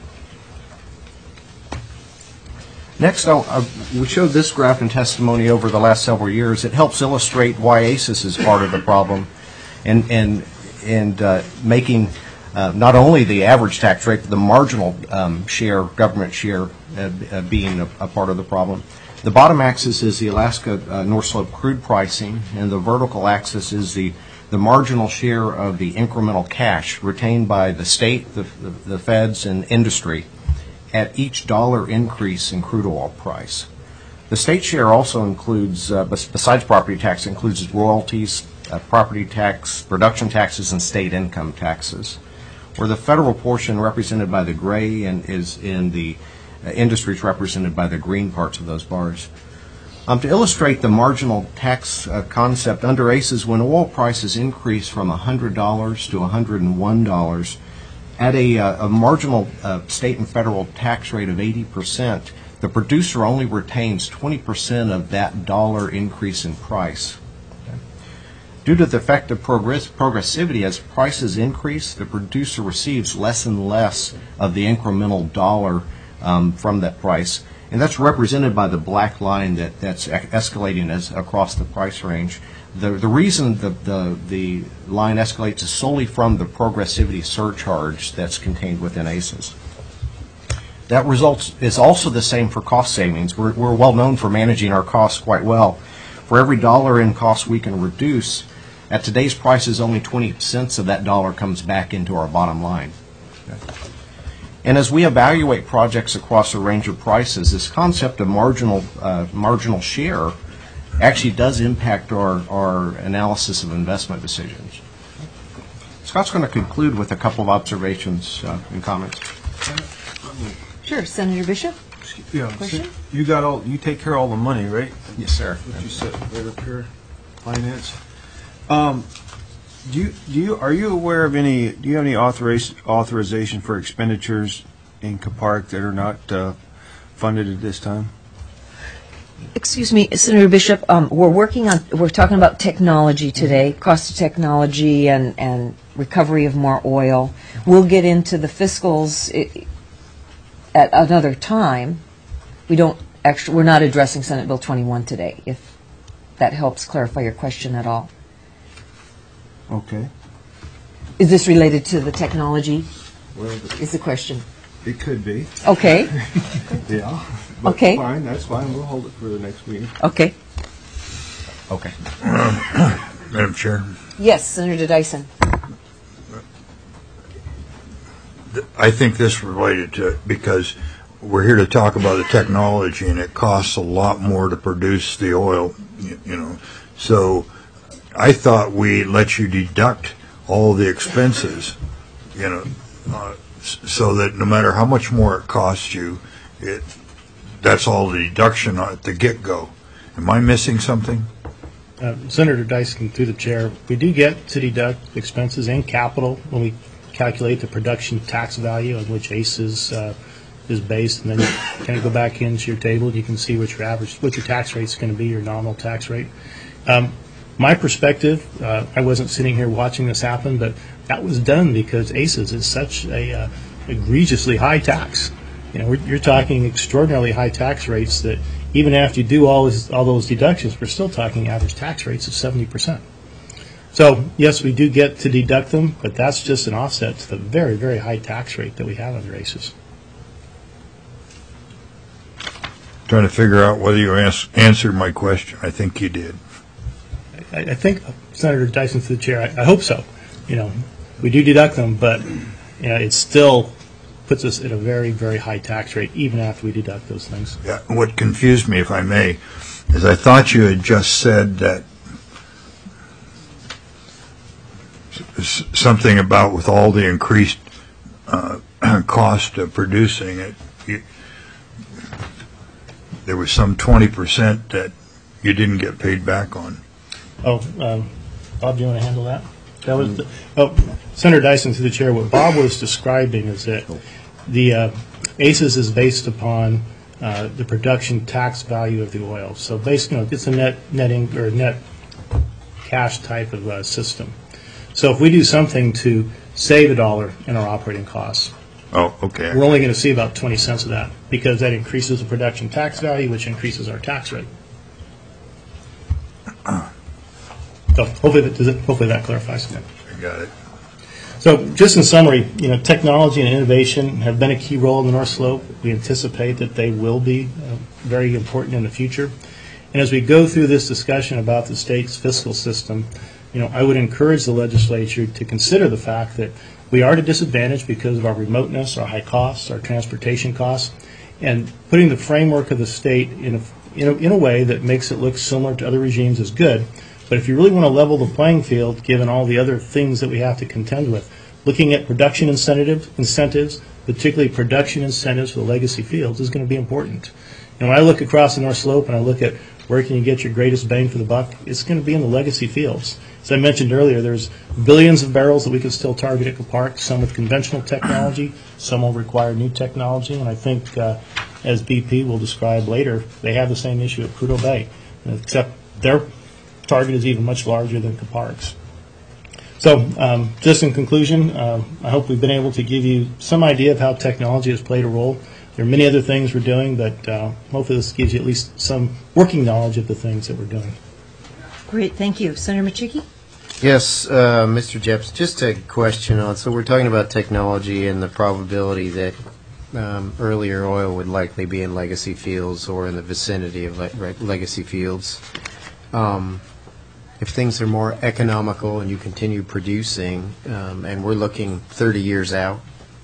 Speaker 10: Next, we showed this graph in testimony over the last several years. It helps illustrate why ACES is part of the problem, and making not only the average tax rate, but the marginal share, government share, being a part of the problem. The bottom axis is the Alaska North Slope crude pricing, and the vertical axis is the marginal share of the incremental cash retained by the state, the feds, and industry at each dollar increase in crude oil price. The state share also includes, besides property tax, includes royalties, property tax, production taxes, and state income taxes, where the federal portion represented by the gray and is in the industry is represented by the green parts of those bars. To illustrate the marginal tax concept, under ACES, when oil prices increase from $100 to $101, at a marginal state and federal tax rate of 80%, the producer only retains 20% of that dollar increase in price. Due to the effect of progressivity, as prices increase, the producer receives less and less of the incremental dollar from that price. And that's represented by the black line that's escalating as across the price range. The reason the line escalates is solely from the progressivity surcharge that's contained within ACES. That result is also the same for cost savings. We're well known for managing our costs quite well. For every dollar in cost we can reduce, at today's prices, only 20 cents of that dollar comes back into our bottom line. And as we evaluate projects across a range of prices, this concept of marginal share actually does impact our analysis of investment decisions. Scott's going to conclude with a couple of observations and comments.
Speaker 1: Sure, Senator Bishop?
Speaker 7: Yeah,
Speaker 1: Question?
Speaker 7: so you take care of all the money, right?
Speaker 10: Yes, sir.
Speaker 7: What you said right up here, finance. Are you aware of any? Do you have any authorization for expenditures in Capark that are not funded at this time?
Speaker 1: Excuse me, Senator Bishop, we're talking about technology today, cost of technology and recovery of more oil. We'll get into the fiscals at another time. We're not addressing Senate Bill 21 today, if that helps clarify your question at all.
Speaker 7: Okay.
Speaker 1: Is this related to the technology?
Speaker 7: Well,
Speaker 1: is the question.
Speaker 7: It could be.
Speaker 1: Okay.
Speaker 7: Yeah. But
Speaker 1: Okay.
Speaker 7: Fine, that's fine. We'll hold it for the next meeting.
Speaker 1: Okay.
Speaker 10: Okay.
Speaker 3: Madam Chair,
Speaker 1: Yes, Senator Dyson.
Speaker 3: I think this is related to it because we're here to talk about the technology, and it costs a lot more to produce the oil, you know. So I thought we let you deduct all the expenses, you know, so that no matter how much more it costs you, that's all the deduction at the get-go. Am I missing something?
Speaker 6: Senator Dyson, through the chair, we do get to deduct expenses and capital when we calculate the production tax value on which ACES is based, and then you kind of go back into your table and you can see what your tax rate is going to be, your nominal tax rate. My perspective, I wasn't sitting here watching this happen, but that was done because ACES is such a egregiously high tax. You know, you're talking extraordinarily high tax rates that even after you do all those deductions, we're still talking average tax rates of 70%. So yes, we do get to deduct them, but that's just an offset to the very, very high tax rate that we have under ACES.
Speaker 3: Trying to figure out whether you answered my question. I think you did.
Speaker 6: I think Senator Dyson, through the chair, I hope so. You know, we do deduct them, but you know, it still puts us at a very, very high tax rate even after we deduct those things.
Speaker 3: Yeah, what confused me, if I may, is I thought you had just said that something about with all the increased cost of producing it, there was some 20% that you didn't get paid back on.
Speaker 6: Oh, Bob, do you want to handle that? That was Senator Dyson, through the chair. What Bob was describing is that the ACES is based upon the production tax value of the oil. So basically, it's a net cash type of system. So if we do something to save $1 in our operating costs,
Speaker 3: oh, okay,
Speaker 6: we're only going to see about 20 cents of that because that increases the production tax value, which increases our tax rate. So hopefully that clarifies it.
Speaker 3: I got it.
Speaker 6: So just in summary, you know, technology and innovation have been a key role in the North Slope. We anticipate that they will be very important in the future. And as we go through this discussion about the state's fiscal system, you know, I would encourage the legislature to consider the fact that we are at a disadvantage because of our remoteness, our high costs, our transportation costs, and putting the framework of the state in a way that makes it look similar to other regimes is good. But if you really want to level the playing field, given all the other things that we have to contend with, looking at production incentives, particularly production incentives for the legacy fields, is going to be important. And when I look across the North Slope and I look at where can you get your greatest bang for the buck, it's going to be in the legacy fields. As I mentioned earlier, there's billions of barrels that we can still target at Capark, some with conventional technology, some will require new technology, and I think as BP will describe later, they have the same issue at Prudhoe Bay, except their target is even much larger than Kuparik's. So just in conclusion, I hope we've been able to give you some idea of how technology has played a role. There are many other things we're doing, but hopefully this gives you at least some working knowledge of the things that we're doing.
Speaker 1: Great, thank you. Senator Machiki?
Speaker 4: Yes, Mr. Jeps, just a question on, so we're talking about technology and the probability that earlier oil would likely be in legacy fields or in the vicinity of legacy fields. If things are more economical and you continue producing, and we're looking 30 years out,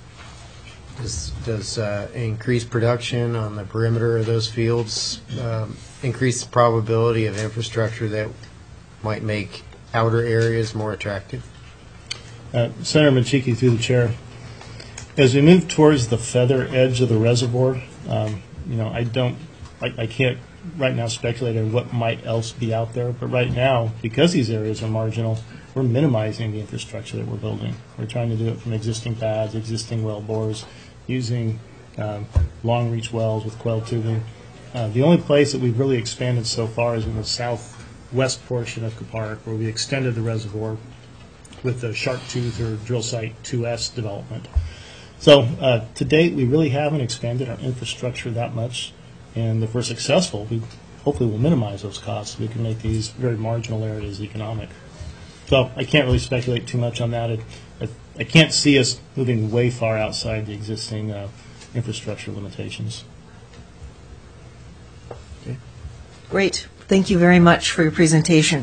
Speaker 4: does increased production on the perimeter of those fields increase the probability of infrastructure that might make outer areas more attractive?
Speaker 6: Senator Machiki, through the chair, as we move towards the feather edge of the reservoir, I can't right now speculate on what might else be out there, but right now, because these areas are marginal, we're minimizing the infrastructure that we're building. We're trying to do it from existing pads, existing well bores, using long reach wells with coiled tubing. The only place that we've really expanded so far is in the southwest portion of Kuparik, where we extended the reservoir with the Shark Tooth or Drill Site 2S development. So to date, we really haven't expanded our infrastructure that much. And if we're successful, we hopefully will minimize those costs so we can make these very marginal areas economic. So I can't really speculate too much on that. I can't see us moving way far outside the existing infrastructure limitations.
Speaker 4: Okay.
Speaker 1: Great. Thank you very much for your presentation.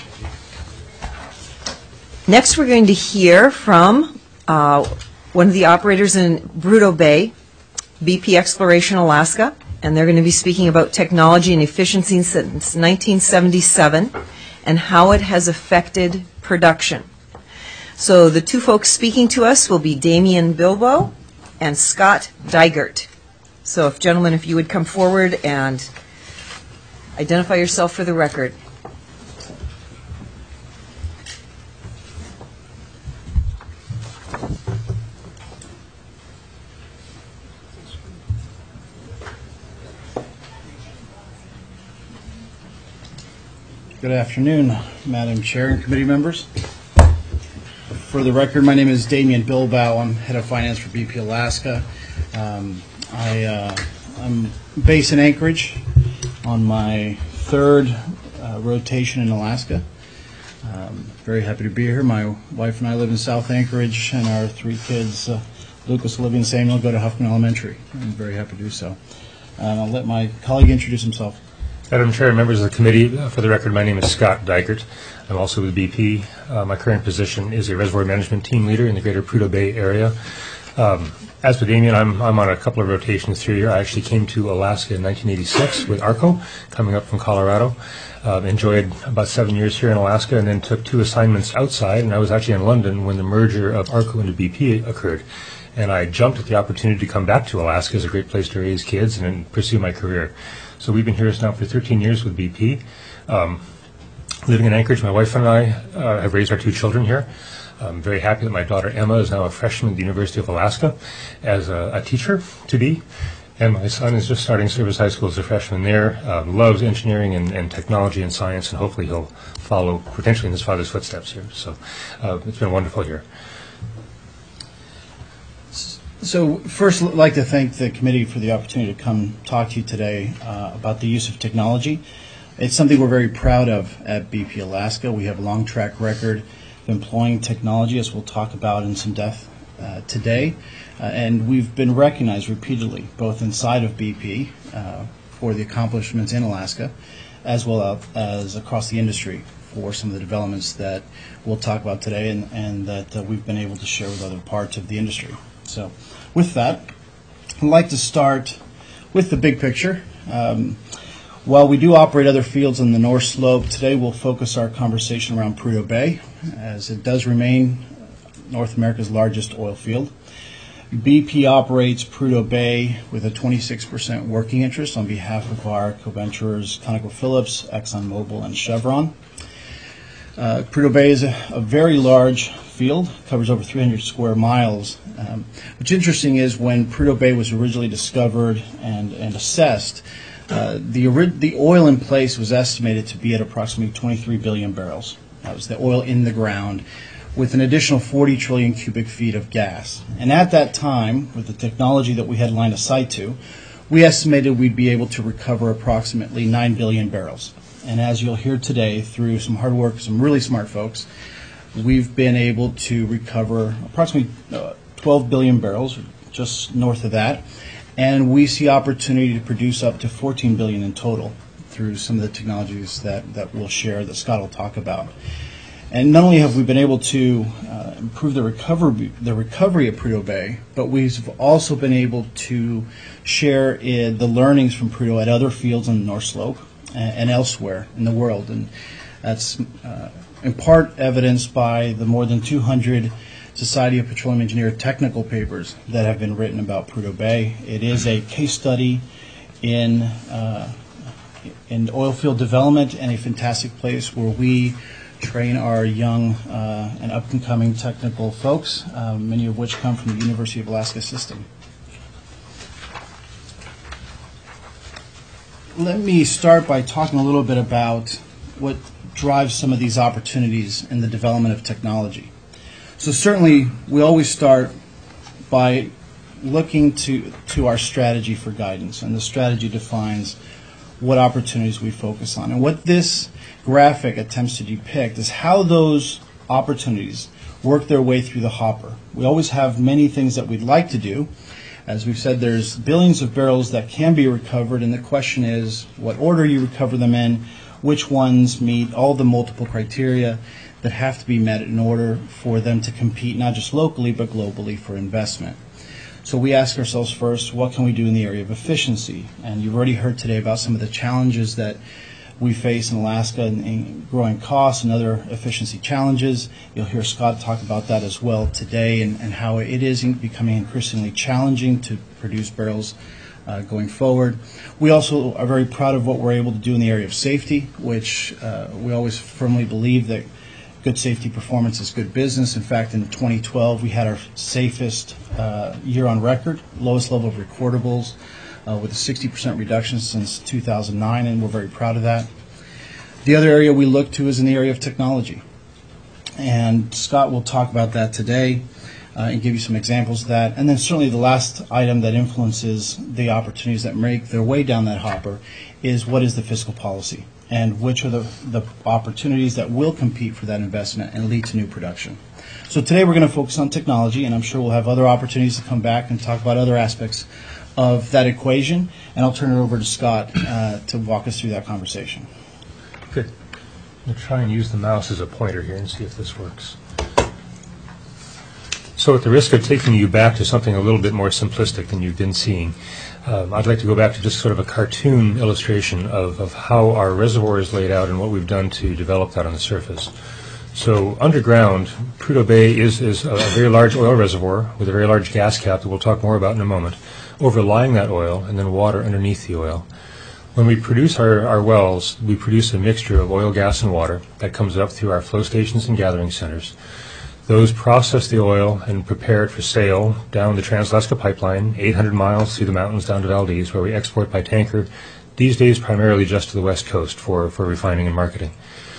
Speaker 1: Next, we're going to hear from one of the operators in Prudhoe Bay, BP Exploration Alaska, and they're going to be speaking about technology and efficiency since 1977 and how it has affected production. So the two folks speaking to us will be Damien Bilbao and Scott Dygert. So gentlemen, if you would come forward and identify yourself for the record.
Speaker 11: Good afternoon, Madam Chair and committee members. For the record, my name is Damien Bilbao. I'm head of finance for BP Alaska. I'm based in Anchorage on my third rotation in Alaska. Very happy to be here. My wife and I live in South Anchorage, and our three kids, Lucas, Olivia, and Samuel, go to Huffman Elementary. I'm very happy to do so. I'll let my colleague introduce himself.
Speaker 12: Madam Chair, members of the committee, for the record, my name is Scott Dykert. I'm also with BP. My current position is a reservoir management team leader in the greater Prudhoe Bay area. As for Damien, I'm on a couple of rotations through here. I actually came to Alaska in 1986 with ARCO, coming up from Colorado. Enjoyed about 7 years here in Alaska, and then took 2 assignments outside, and I was actually in London when the merger of ARCO into BP occurred. And I jumped at the opportunity to come back to Alaska as a great place to raise kids and pursue my career. So we've been here now for 13 years with BP. Living in Anchorage, my wife and I have raised our 2 children here. I'm very happy that my daughter Emma is now a freshman at the University of Alaska as a teacher to be. And my son is just starting Service High School as a freshman there. Loves engineering and technology and science, and hopefully he'll follow potentially in his father's footsteps here. So it's been wonderful here.
Speaker 11: So first, I'd like to thank the committee for the opportunity to come talk to you today about the use of technology. It's something we're very proud of at BP Alaska. We have a long track record of employing technology, as we'll talk about in some depth today. And we've been recognized repeatedly, both inside of BP for the accomplishments in Alaska, as well as across the industry for some of the developments that we'll talk about today and that we've been able to share with other parts of the industry. So with that, I'd like to start with the big picture. While we do operate other fields on the North Slope, today we'll focus our conversation around Prudhoe Bay, as it does remain North America's largest oil field. BP operates Prudhoe Bay with a 26% working interest on behalf of our co-venturers ConocoPhillips, ExxonMobil, and Chevron. Prudhoe Bay is a very large field, covers over 300 square miles. What's interesting is when Prudhoe Bay was originally discovered and assessed, the oil in place was estimated to be at approximately 23 billion barrels. That was the oil in the ground, with an additional 40 trillion cubic feet of gas. And at that time, with the technology that we had line of sight to, we estimated we'd be able to recover approximately 9 billion barrels. And as you'll hear today, through some hard work, some really smart folks, we've been able to recover approximately 12 billion barrels, just north of that. And we see opportunity to produce up to 14 billion in total through some of the technologies that we'll share, that Scott will talk about. And not only have we been able to improve the recovery of Prudhoe Bay, but we've also been able to share the learnings from Prudhoe at other fields on the North Slope and elsewhere in the world. And that's in part evidenced by the more than 200 Society of Petroleum Engineers technical papers that have been written about Prudhoe Bay. It is a case study in oil field development and a fantastic place where we train our young and up-and-coming technical folks, many of which come from the University of Alaska system. Let me start by talking a little bit about what drives some of these opportunities in the development of technology. So certainly, we always start by looking to our strategy for guidance, and the strategy defines what opportunities we focus on. And what this graphic attempts to depict is how those opportunities work their way through the hopper. We always have many things that we'd like to do. As we've said, there's billions of barrels that can be recovered, and the question is what order you recover them in, which ones meet all the multiple criteria that have to be met in order for them to compete not just locally but globally for investment. So we ask ourselves first, what can we do in the area of efficiency? And you've already heard today about some of the challenges that we face in Alaska in growing costs and other efficiency challenges. You'll hear Scott talk about that as well today, and how it is becoming increasingly challenging to produce barrels going forward. We also are very proud of what we're able to do in the area of safety, which we always firmly believe that good safety performance is good business. In fact, in 2012, we had our safest year on record, lowest level of recordables, with a 60% reduction since 2009, and we're very proud of that. The other area we look to is in the area of technology. And Scott will talk about that today and give you some examples of that. And then certainly the last item that influences the opportunities that make their way down that hopper is what is the fiscal policy, and which are the opportunities that will compete for that investment and lead to new production. So today we're going to focus on technology, and I'm sure we'll have other opportunities to come back and talk about other aspects of that equation, and I'll turn it over to Scott to walk us through that conversation.
Speaker 12: Good. I'm going to try and use the mouse as a pointer here and see if this works. So at the risk of taking you back to something a little bit more simplistic than you've been seeing, I'd like to go back to just sort of a cartoon illustration of how our reservoir is laid out and what we've done to develop that on the surface. So underground, Prudhoe Bay is a very large oil reservoir with a very large gas cap that we'll talk more about in a moment, overlying that oil, and then water underneath the oil. When we produce our wells, we produce a mixture of oil, gas, and water that comes up through our flow stations and gathering centers. Those process the oil and prepare it for sale down the Trans-Alaska Pipeline, 800 miles through the mountains down to Valdez, where we export by tanker, these days primarily just to the West Coast for refining and marketing.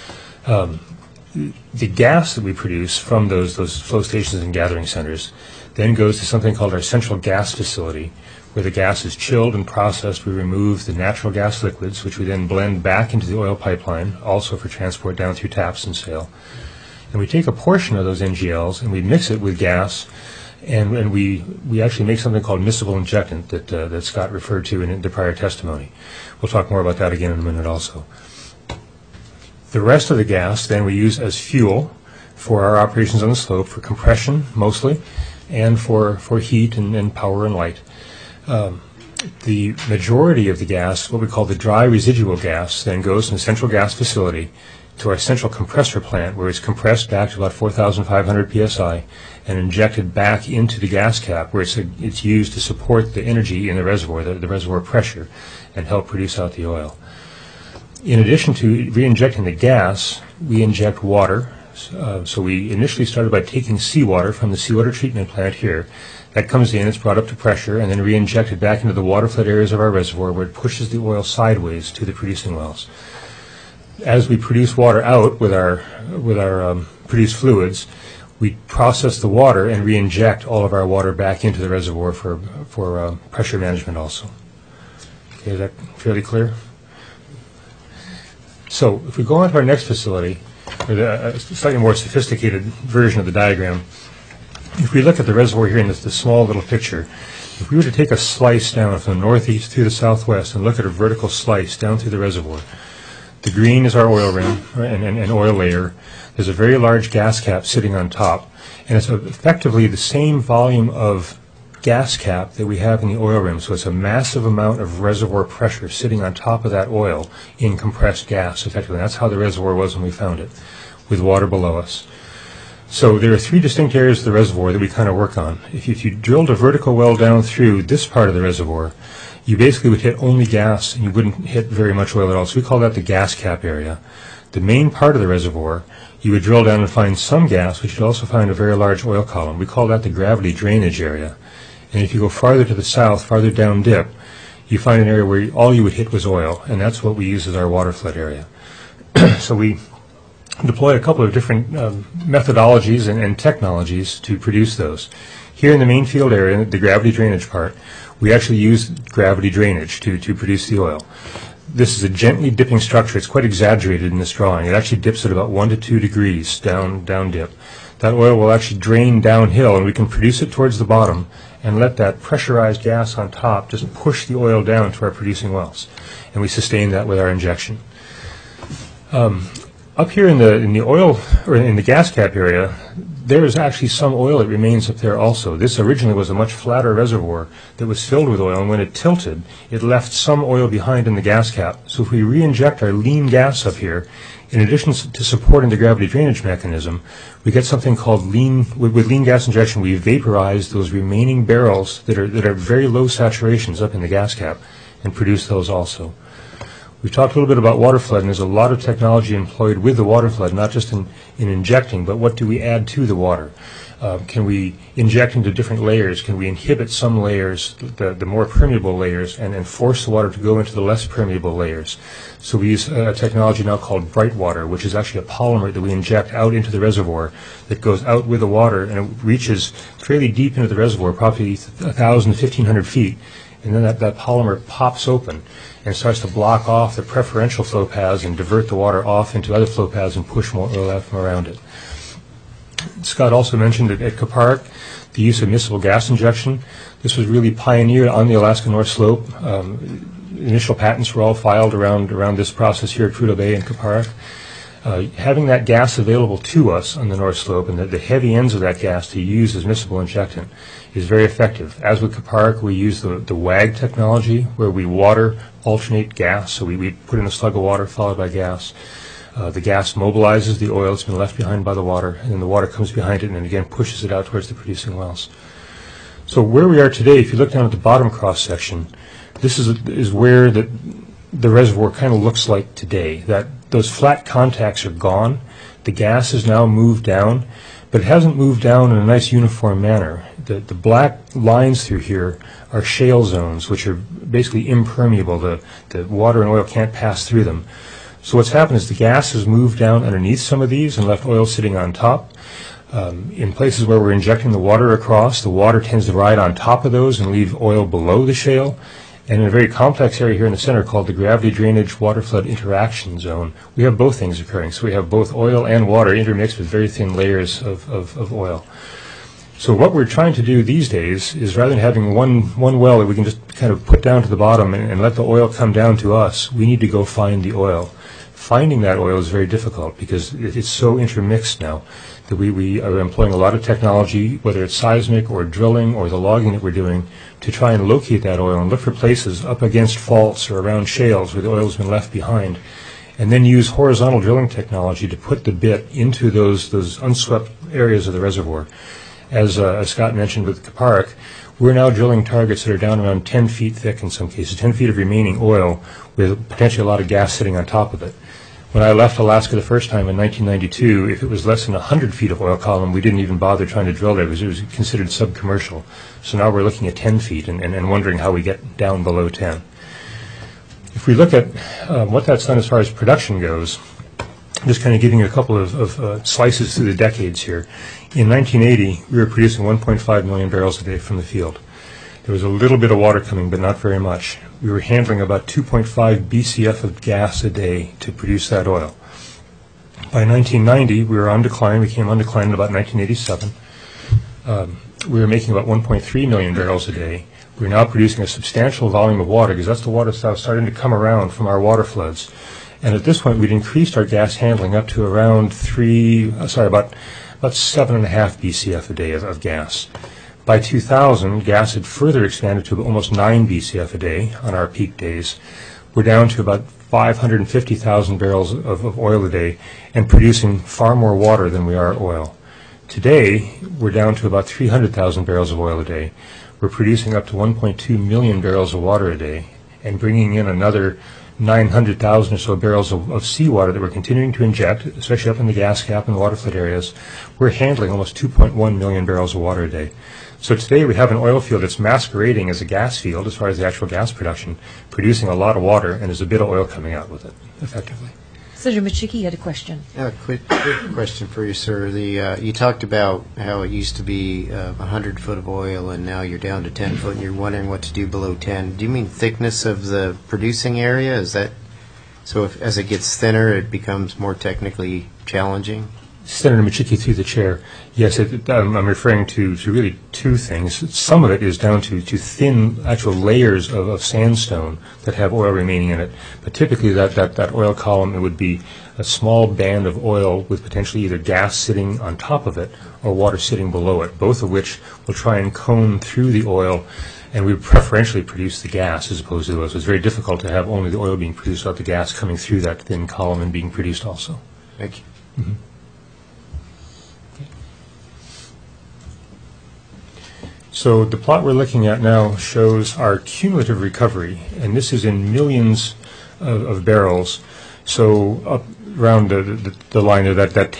Speaker 12: The gas that we produce from those flow stations and gathering centers then goes to something called our central gas facility, where the gas is chilled and processed. We remove the natural gas liquids, which we then blend back into the oil pipeline, also for transport down through taps and sale. And we take a portion of those NGLs and we mix it with gas, and we actually make something called miscible injectant that Scott referred to in the prior testimony. We'll talk more about that again in a minute also. The rest of the gas then we use as fuel for our operations on the slope, for compression mostly, and for heat and power and light. The majority of the gas, what we call the dry residual gas, then goes from the central gas facility to our central compressor plant, where it's compressed back to about 4,500 psi and injected back into the gas cap, where it's used to support the energy in the reservoir, the reservoir pressure, and help produce out the oil. In addition to re-injecting the gas, we inject water So we initially started by taking seawater from the seawater treatment plant here. That comes in, it's brought up to pressure, and then re-injected back into the waterflood areas of our reservoir where it pushes the oil sideways to the producing wells. As we produce water out with our produced fluids, we process the water and re-inject all of our water back into the reservoir for pressure management also. Okay, is that fairly clear? So if we go on to our next facility, or a slightly more sophisticated version of the diagram, if we look at the reservoir here in this small little picture, if we were to take a slice down from the northeast to the southwest and look at a vertical slice down through the reservoir, the green is our oil rim and oil layer. There's a very large gas cap sitting on top, and it's effectively the same volume of gas cap that we have in the oil rim. So it's a massive amount of reservoir pressure sitting on top of that oil in compressed gas, effectively. That's how the reservoir was when we found it, with water below us. So there are three distinct areas of the reservoir that we kind of work on. If you drilled a vertical well down through this part of the reservoir, you basically would hit only gas and you wouldn't hit very much oil at all. So we call that the gas cap area. The main part of the reservoir, you would drill down and find some gas, but you'd also find a very large oil column. We call that the gravity drainage area. And if you go farther to the south, farther down dip, you find an area where all you would hit was oil, and that's what we use as our water flood area. So we deploy a couple of different methodologies and technologies to produce those. Here in the main field area, the gravity drainage part, we actually use gravity drainage to produce the oil. This is a gently dipping structure. It's quite exaggerated in this drawing. It actually dips at about 1 to 2 degrees down dip. That oil will actually drain downhill, and we can produce it towards the bottom and let that pressurized gas on top just push the oil down to our producing wells. And we sustain that with our injection. Up here in the oil, or in the gas cap area, there is actually some oil that remains up there also. This originally was a much flatter reservoir that was filled with oil, and when it tilted, it left some oil behind in the gas cap. So if we re-inject our lean gas up here, in addition to supporting the gravity drainage mechanism, we get something called lean. With lean gas injection, we vaporize those remaining barrels that are very low saturations up in the gas cap and produce those also. We've talked a little bit about water flood, and there's a lot of technology employed with the water flood, not just in injecting, but what do we add to the water? Can we inject into different layers? Can we inhibit some layers, the more permeable layers, and force the water to go into the less permeable layers? So we use a technology now called bright water, which is actually a polymer that we inject out into the reservoir that goes out with the water, and it reaches fairly deep into the reservoir, probably 1,000 to 1,500 feet, and then that polymer pops open and starts to block off the preferential flow paths and divert the water off into other flow paths and push more oil out from around it. Scott also mentioned that at Kuparuk, the use of miscible gas injection. This was really pioneered on the Alaska North Slope. Initial patents were all filed around this process here at Prudhoe Bay and Kuparuk. Having that gas available to us on the North Slope and the heavy ends of that gas to use as miscible injectant is very effective. As with Kuparuk, we use the WAG technology, where we water alternate gas. So we put in a slug of water followed by gas. The gas mobilizes the oil that's been left behind by the water, and then the water comes behind it and again pushes it out towards the producing wells. So where we are today, if you look down at the bottom cross section, this is where the reservoir kind of looks like today. That those flat contacts are gone. The gas has now moved down, but it hasn't moved down in a nice uniform manner. The black lines through here are shale zones, which are basically impermeable. The water and oil can't pass through them. So what's happened is the gas has moved down underneath some of these and left oil sitting on top. In places where we're injecting the water across, the water tends to ride on top of those and leave oil below the shale. And in a very complex area here in the center called the gravity drainage water flood interaction zone, we have both things occurring. So we have both oil and water intermixed with very thin layers of oil. So what we're trying to do these days is, rather than having one well that we can just kind of put down to the bottom and let the oil come down to us, we need to go find the oil. Finding that oil is very difficult because it's so intermixed now that we are employing a lot of technology, whether it's seismic or drilling or the logging that we're doing, to try and locate that oil and look for places up against faults or around shales where the oil's been left behind, and then use horizontal drilling technology to put the bit into those unswept areas of the reservoir. As Scott mentioned with Kuparuk, we're now drilling targets that are down around 10 feet thick in some cases, 10 feet of remaining oil with potentially a lot of gas sitting on top of it. When I left Alaska the first time in 1992, if it was less than 100 feet of oil column, we didn't even bother trying to drill there because it was considered sub-commercial. So now we're looking at 10 feet and wondering how we get down below 10. If we look at what that's done as far as production goes, just kind of giving you a couple of slices through the decades here. In 1980, we were producing 1.5 million barrels a day from the field. There was a little bit of water coming, but not very much. We were handling about 2.5 BCF of gas a day to produce that oil. By 1990, we were on decline. We came on decline in about 1987. We were making about 1.3 million barrels a day. We're now producing a substantial volume of water because that's the water stuff starting to come around from our water floods. And at this point, we'd increased our gas handling up to around about 7.5 BCF a day of gas. By 2000, gas had further expanded to almost 9 BCF a day on our peak days. We're down to about 550,000 barrels of oil a day and producing far more water than we are oil. Today, we're down to about 300,000 barrels of oil a day. We're producing up to 1.2 million barrels of water a day and bringing in another 900,000 or so barrels of seawater that we're continuing to inject, especially up in the gas cap and the water flood areas. We're handling almost 2.1 million barrels of water a day. So today we have an oil field that's masquerading as a gas field as far as the actual gas production, producing a lot of water, and there's a bit of oil coming out with it, effectively.
Speaker 1: Senator Michicki had a question.
Speaker 4: A quick question for you, sir. You talked about how it used to be 100 foot of oil, and now you're down to 10 foot, and you're wondering what to do below 10. Do you mean thickness of the producing area? Is that so? As it gets thinner, it becomes more technically challenging?
Speaker 12: Senator Michicki, through the chair, yes, I'm referring to really two things. Some of it is down to thin actual layers of sandstone that have oil remaining in it. But typically that oil column, it would be a small band of oil with potentially either gas sitting on top of it or water sitting below it, both of which will try and cone through the oil, and we preferentially produce the gas as opposed to the oil. So it's very difficult to have only the oil being produced without the gas coming through that thin column and being produced also.
Speaker 4: Thank you.
Speaker 12: Mm-hmm. So the plot we're looking at now shows our cumulative recovery, and this is in millions of barrels. So up around the line of that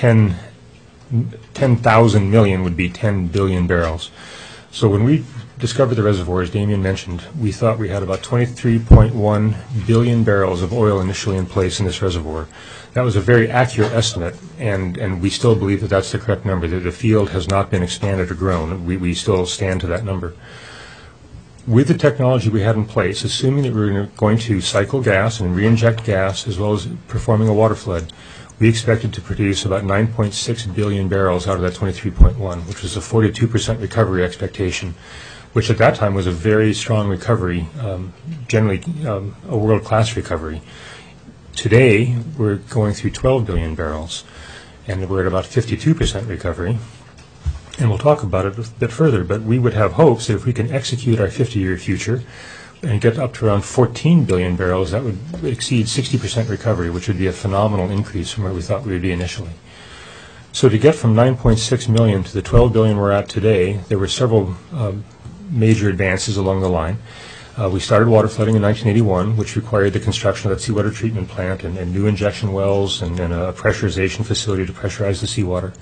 Speaker 12: 10,000 million would be 10 billion barrels. So when we discovered the reservoir, as Damien mentioned, we thought we had about 23.1 billion barrels of oil initially in place in this reservoir. That was a very accurate estimate, and we still believe that that's the correct number. The field has not been expanded or grown. We still stand to that number. With the technology we had in place, assuming that we were going to cycle gas and re-inject gas as well as performing a water flood, we expected to produce about 9.6 billion barrels out of that 23.1, which was a 42% recovery expectation, which at that time was a very strong recovery, generally a world-class recovery. Today, we're going through 12 billion barrels, and we're at about 52% recovery. And we'll talk about it a bit further, but we would have hopes that if we can execute our 50-year future and get up to around 14 billion barrels, that would exceed 60% recovery, which would be a phenomenal increase from where we thought we would be initially. So to get from 9.6 million to the 12 billion we're at today, there were several major advances along the line. We started water flooding in 1981, which required the construction of that seawater treatment plant and new injection wells and a pressurization facility to pressurize the seawater.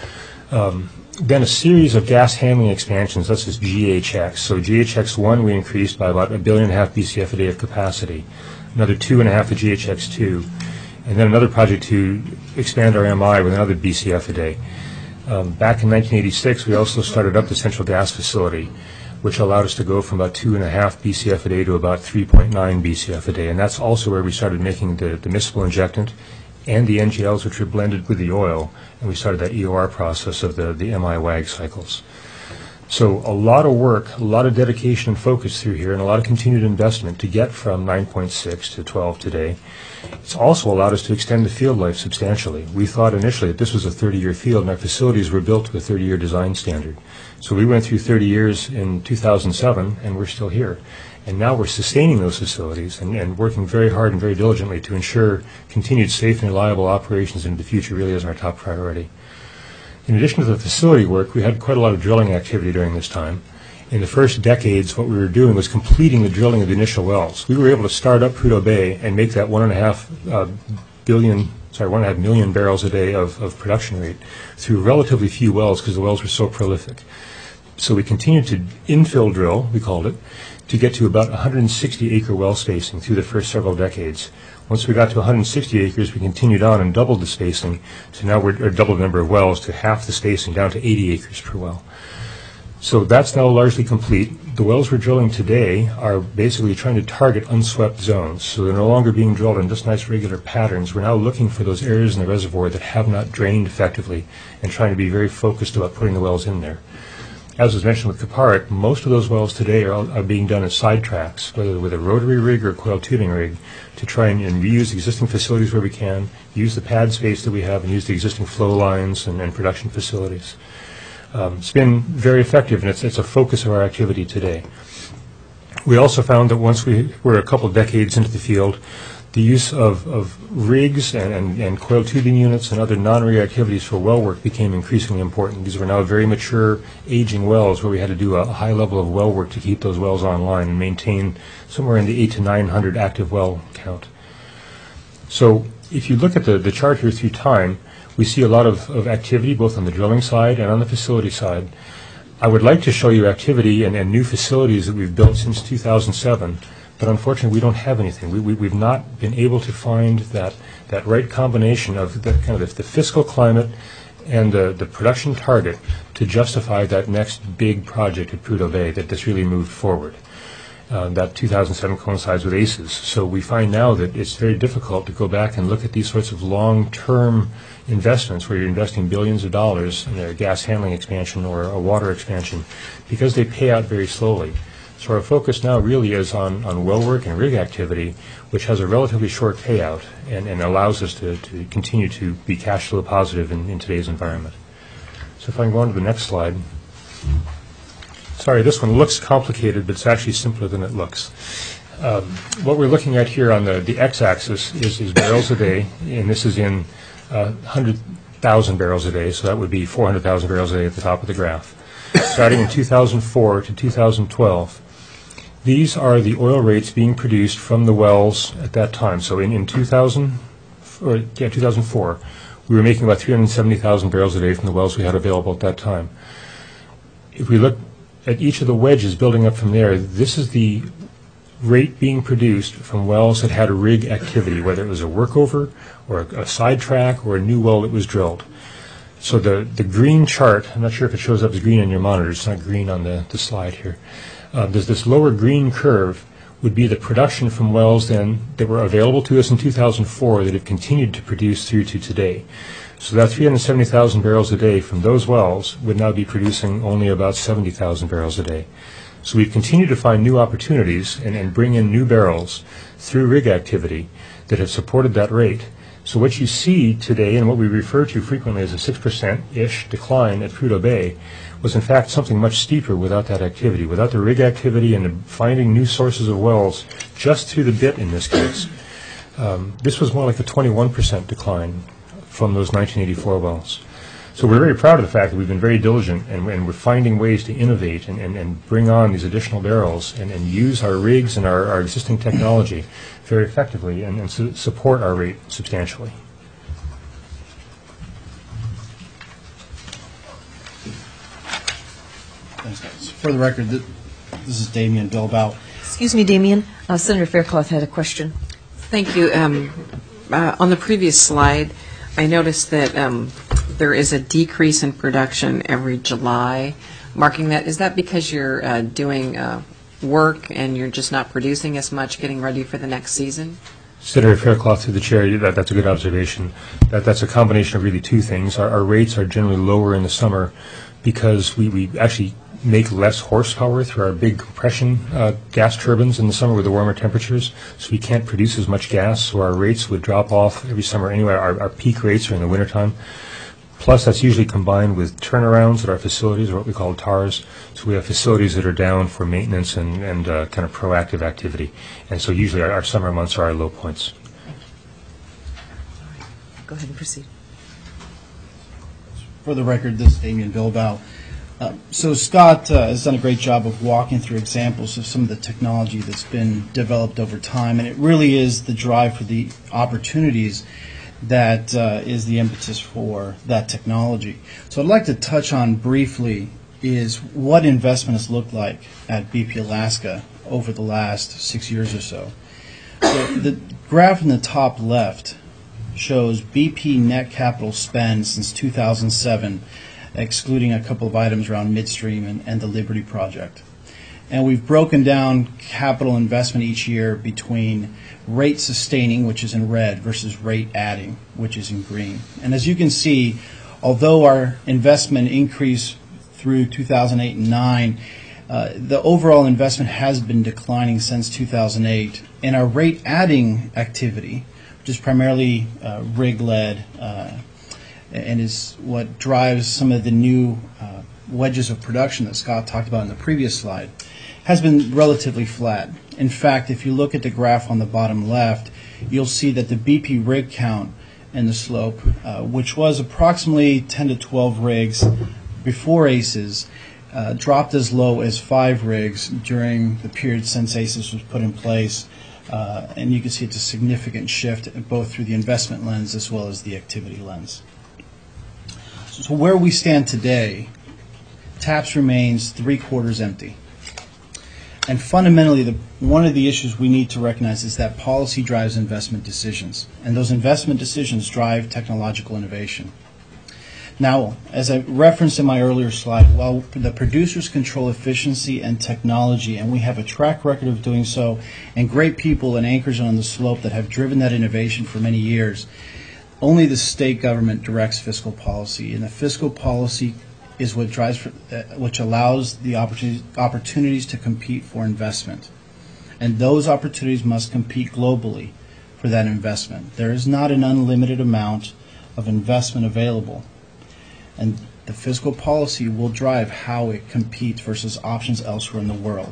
Speaker 12: Then a series of gas handling expansions, that's just GHX. So GHX-1 we increased by about 1.5 billion BCF a day of capacity, another 2.5 to GHX-2, and then another project to expand our MI with another BCF a day. Back in 1986, we also started up the Central Gas Facility, which allowed us to go from about 2.5 BCF a day to about 3.9 BCF a day. And that's also where we started making the miscible injectant and the NGLs, which were blended with the oil. And we started that EOR process of the MI-WAG cycles. So a lot of work, a lot of dedication and focus through here, and a lot of continued investment to get from 9.6 to 12 today. It's also allowed us to extend the field life substantially. We thought initially that this was a 30-year field, and our facilities were built to a 30-year design standard. So we went through 30 years in 2007, and we're still here. And now we're sustaining those facilities and working very hard and very diligently to ensure continued safe and reliable operations into the future really is our top priority. In addition to the facility work, we had quite a lot of drilling activity during this time. In the first decades, what we were doing was completing the drilling of the initial wells. We were able to start up Prudhoe Bay and make that 1.5 billion 1.5 million barrels a day of production rate through relatively few wells because the wells were so prolific. So we continued to infill drill, we called it, to get to about 160-acre well spacing through the first several decades. Once we got to 160 acres, we continued on and doubled the spacing. So now we're doubled the number of wells to half the spacing, down to 80 acres per well. So that's now largely complete. The wells we're drilling today are basically trying to target unswept zones. So they're no longer being drilled in just nice regular patterns. We're now looking for those areas in the reservoir that have not drained effectively and trying to be very focused about putting the wells in there. As was mentioned with Kuparuk, most of those wells today are being done as sidetracks, whether with a rotary rig or a coiled tubing rig, to try and reuse existing facilities where we can, use the pad space that we have, and use the existing flow lines and production facilities. It's been very effective, and it's a focus of our activity today. We also found that once we were a couple decades into the field, the use of rigs and coiled tubing units and other non-rig activities for well work became increasingly important. These were now very mature, aging wells where we had to do a high level of well work to keep those wells online and maintain somewhere in the 800 to 900 active well count. So if you look at the chart here through time, we see a lot of activity both on the drilling side and on the facility side. I would like to show you activity and new facilities that we've built since 2007. But unfortunately, we don't have anything. We've not been able to find that right combination of the fiscal climate and the production target to justify that next big project at Prudhoe Bay that's really moved forward. That 2007 coincides with ACES. So we find now that it's very difficult to go back and look at these sorts of long-term investments where you're investing billions of dollars in a gas handling expansion or a water expansion because they pay out very slowly. So our focus now really is on well work and rig activity, which has a relatively short payout and allows us to continue to be cash flow positive in today's environment. So if I can go on to the next slide. Sorry, this one looks complicated, but it's actually simpler than it looks. What we're looking at here on the x-axis is barrels a day, and this is in 100,000 barrels a day, so that would be 400,000 barrels a day at the top of the graph. Starting in 2004 to 2012, these are the oil rates being produced from the wells at that time. So in 2004, we were making about 370,000 barrels a day from the wells we had available at that time. If we look at each of the wedges building up from there, this is the rate being produced from wells that had a rig activity, whether it was a workover or a sidetrack or a new well that was drilled. So the green chart, I'm not sure if it shows up as green on your monitor, it's not green on the slide here. There's this lower green curve would be the production from wells then that were available to us in 2004 that have continued to produce through to today. So that 370,000 barrels a day from those wells would now be producing only about 70,000 barrels a day. So we've continued to find new opportunities and bring in new barrels through rig activity that have supported that rate. So what you see today, and what we refer to frequently as a 6%-ish decline at Prudhoe Bay, was in fact something much steeper without that activity, without the rig activity and finding new sources of wells just through the bit in this case. This was more like a 21% decline from those 1984 wells. So we're very proud of the fact that we've been very diligent and we're finding ways to innovate and bring on these additional barrels and use our rigs and our existing technology very effectively and support our rate substantially.
Speaker 11: Thanks, guys. For the record, this is Damian Bilbao.
Speaker 1: Excuse me, Damian. Senator Faircloth had a question.
Speaker 5: Thank you. On the previous slide, I noticed that there is a decrease in production every July. Marking that, is that because you're doing work and you're just not producing as much, getting ready for the next season?
Speaker 12: Senator Faircloth, through the chair, that's a good observation. That's a combination of really two things. Our rates are generally lower in the summer because we actually make less horsepower through our big compression gas turbines in the summer with the warmer temperatures, so we can't produce as much gas, so our rates would drop off every summer anyway. Our peak rates are in the wintertime. Plus, that's usually combined with turnarounds at our facilities, or what we call TARs. So we have facilities that are down for maintenance and kind of proactive activity. And so usually our summer months are our low points.
Speaker 1: Go ahead and proceed.
Speaker 11: For the record, this is Damian Bilbao. So Scott has done a great job of walking through examples of some of the technology that's been developed over time, and it really is the drive for the opportunities that is the impetus for that technology. So I'd like to touch on briefly is what investment has looked like at BP Alaska over the last 6 years or so. So the graph in the top left shows BP net capital spend since 2007, excluding a couple of items around midstream and the Liberty project. And we've broken down capital investment each year between rate sustaining, which is in red, versus rate adding, which is in green. And as you can see, although our investment increased through 2008 and 9, the overall investment has been declining since 2008. And our rate adding activity, which is primarily rig-led and is what drives some of the new wedges of production that Scott talked about in the previous slide, has been relatively flat. In fact, if you look at the graph on the bottom left, you'll see that the BP rig count in the slope, which was approximately 10 to 12 rigs before ACES, dropped as low as 5 rigs during the period since ACES was put in place. And you can see it's a significant shift both through the investment lens as well as the activity lens. So where we stand today, TAPS remains 3/4 empty. And fundamentally, one of the issues we need to recognize is that policy drives investment decisions, and those investment decisions drive technological innovation. Now, as I referenced in my earlier slide, while the producers control efficiency and technology, and we have a track record of doing so, and great people and anchors on the slope that have driven that innovation for many years, only the state government directs fiscal policy, and the fiscal policy is what drives, which allows the opportunities to compete for investment. And those opportunities must compete globally for that investment. There is not an unlimited amount of investment available. And the fiscal policy will drive how it competes versus options elsewhere in the world.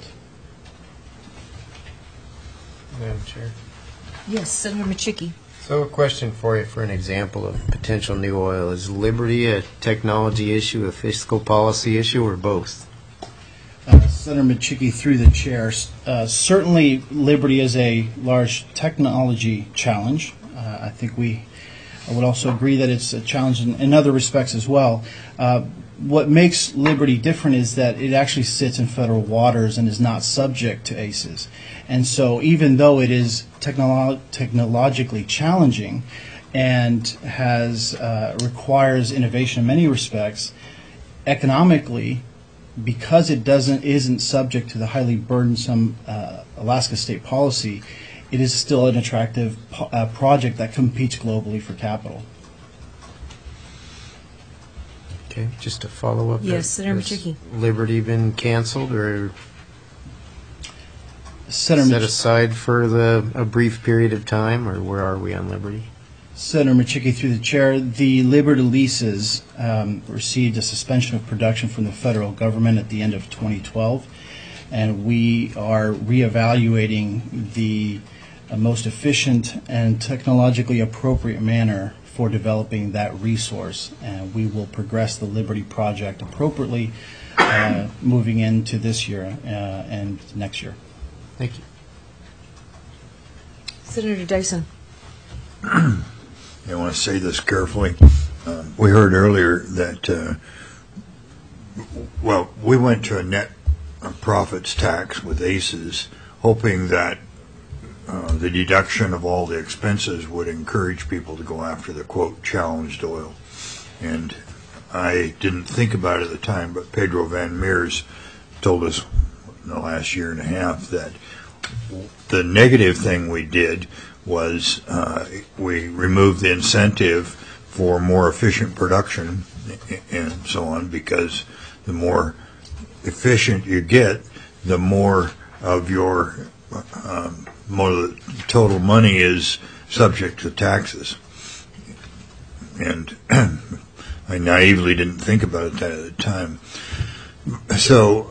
Speaker 4: Madam Chair.
Speaker 1: Yes, Senator Machicki.
Speaker 4: So a question for you for an example of potential new oil. Is Liberty a technology issue, a fiscal policy issue, or both?
Speaker 11: Senator Machicki, through the chair, certainly Liberty is a large technology challenge. I think I would also agree that it's a challenge in other respects as well. What makes Liberty different is that it actually sits in federal waters and is not subject to ACES. And so even though it is technologically challenging and requires innovation in many respects, economically, because it isn't subject to the highly burdensome Alaska state policy, it is still an attractive project that competes globally for capital.
Speaker 4: Okay, just to follow up.
Speaker 1: Yes, Senator
Speaker 4: has
Speaker 1: Machicki.
Speaker 4: Liberty been canceled or
Speaker 11: Senator
Speaker 4: set aside for a brief period of time, or where are we on Liberty?
Speaker 11: Senator Machicki, through the chair, the Liberty leases received a suspension of production from the federal government at the end of 2012, and we are reevaluating the most efficient and technologically appropriate manner for developing that resource, and we will progress the Liberty project appropriately moving into this year and next year.
Speaker 4: Thank you.
Speaker 1: Senator Dyson.
Speaker 3: I want to say this carefully. We heard earlier that, we went to a net profits tax with ACES, hoping that the deduction of all the expenses would encourage people to go after the, quote, challenged oil. And I didn't think about it at the time, but Pedro Van Meers told us in the last year and a half that the negative thing we did was we removed the incentive for more efficient production and so on, because the more efficient you get, the more of your total money is subject to taxes. And I naively didn't think about it at the time. So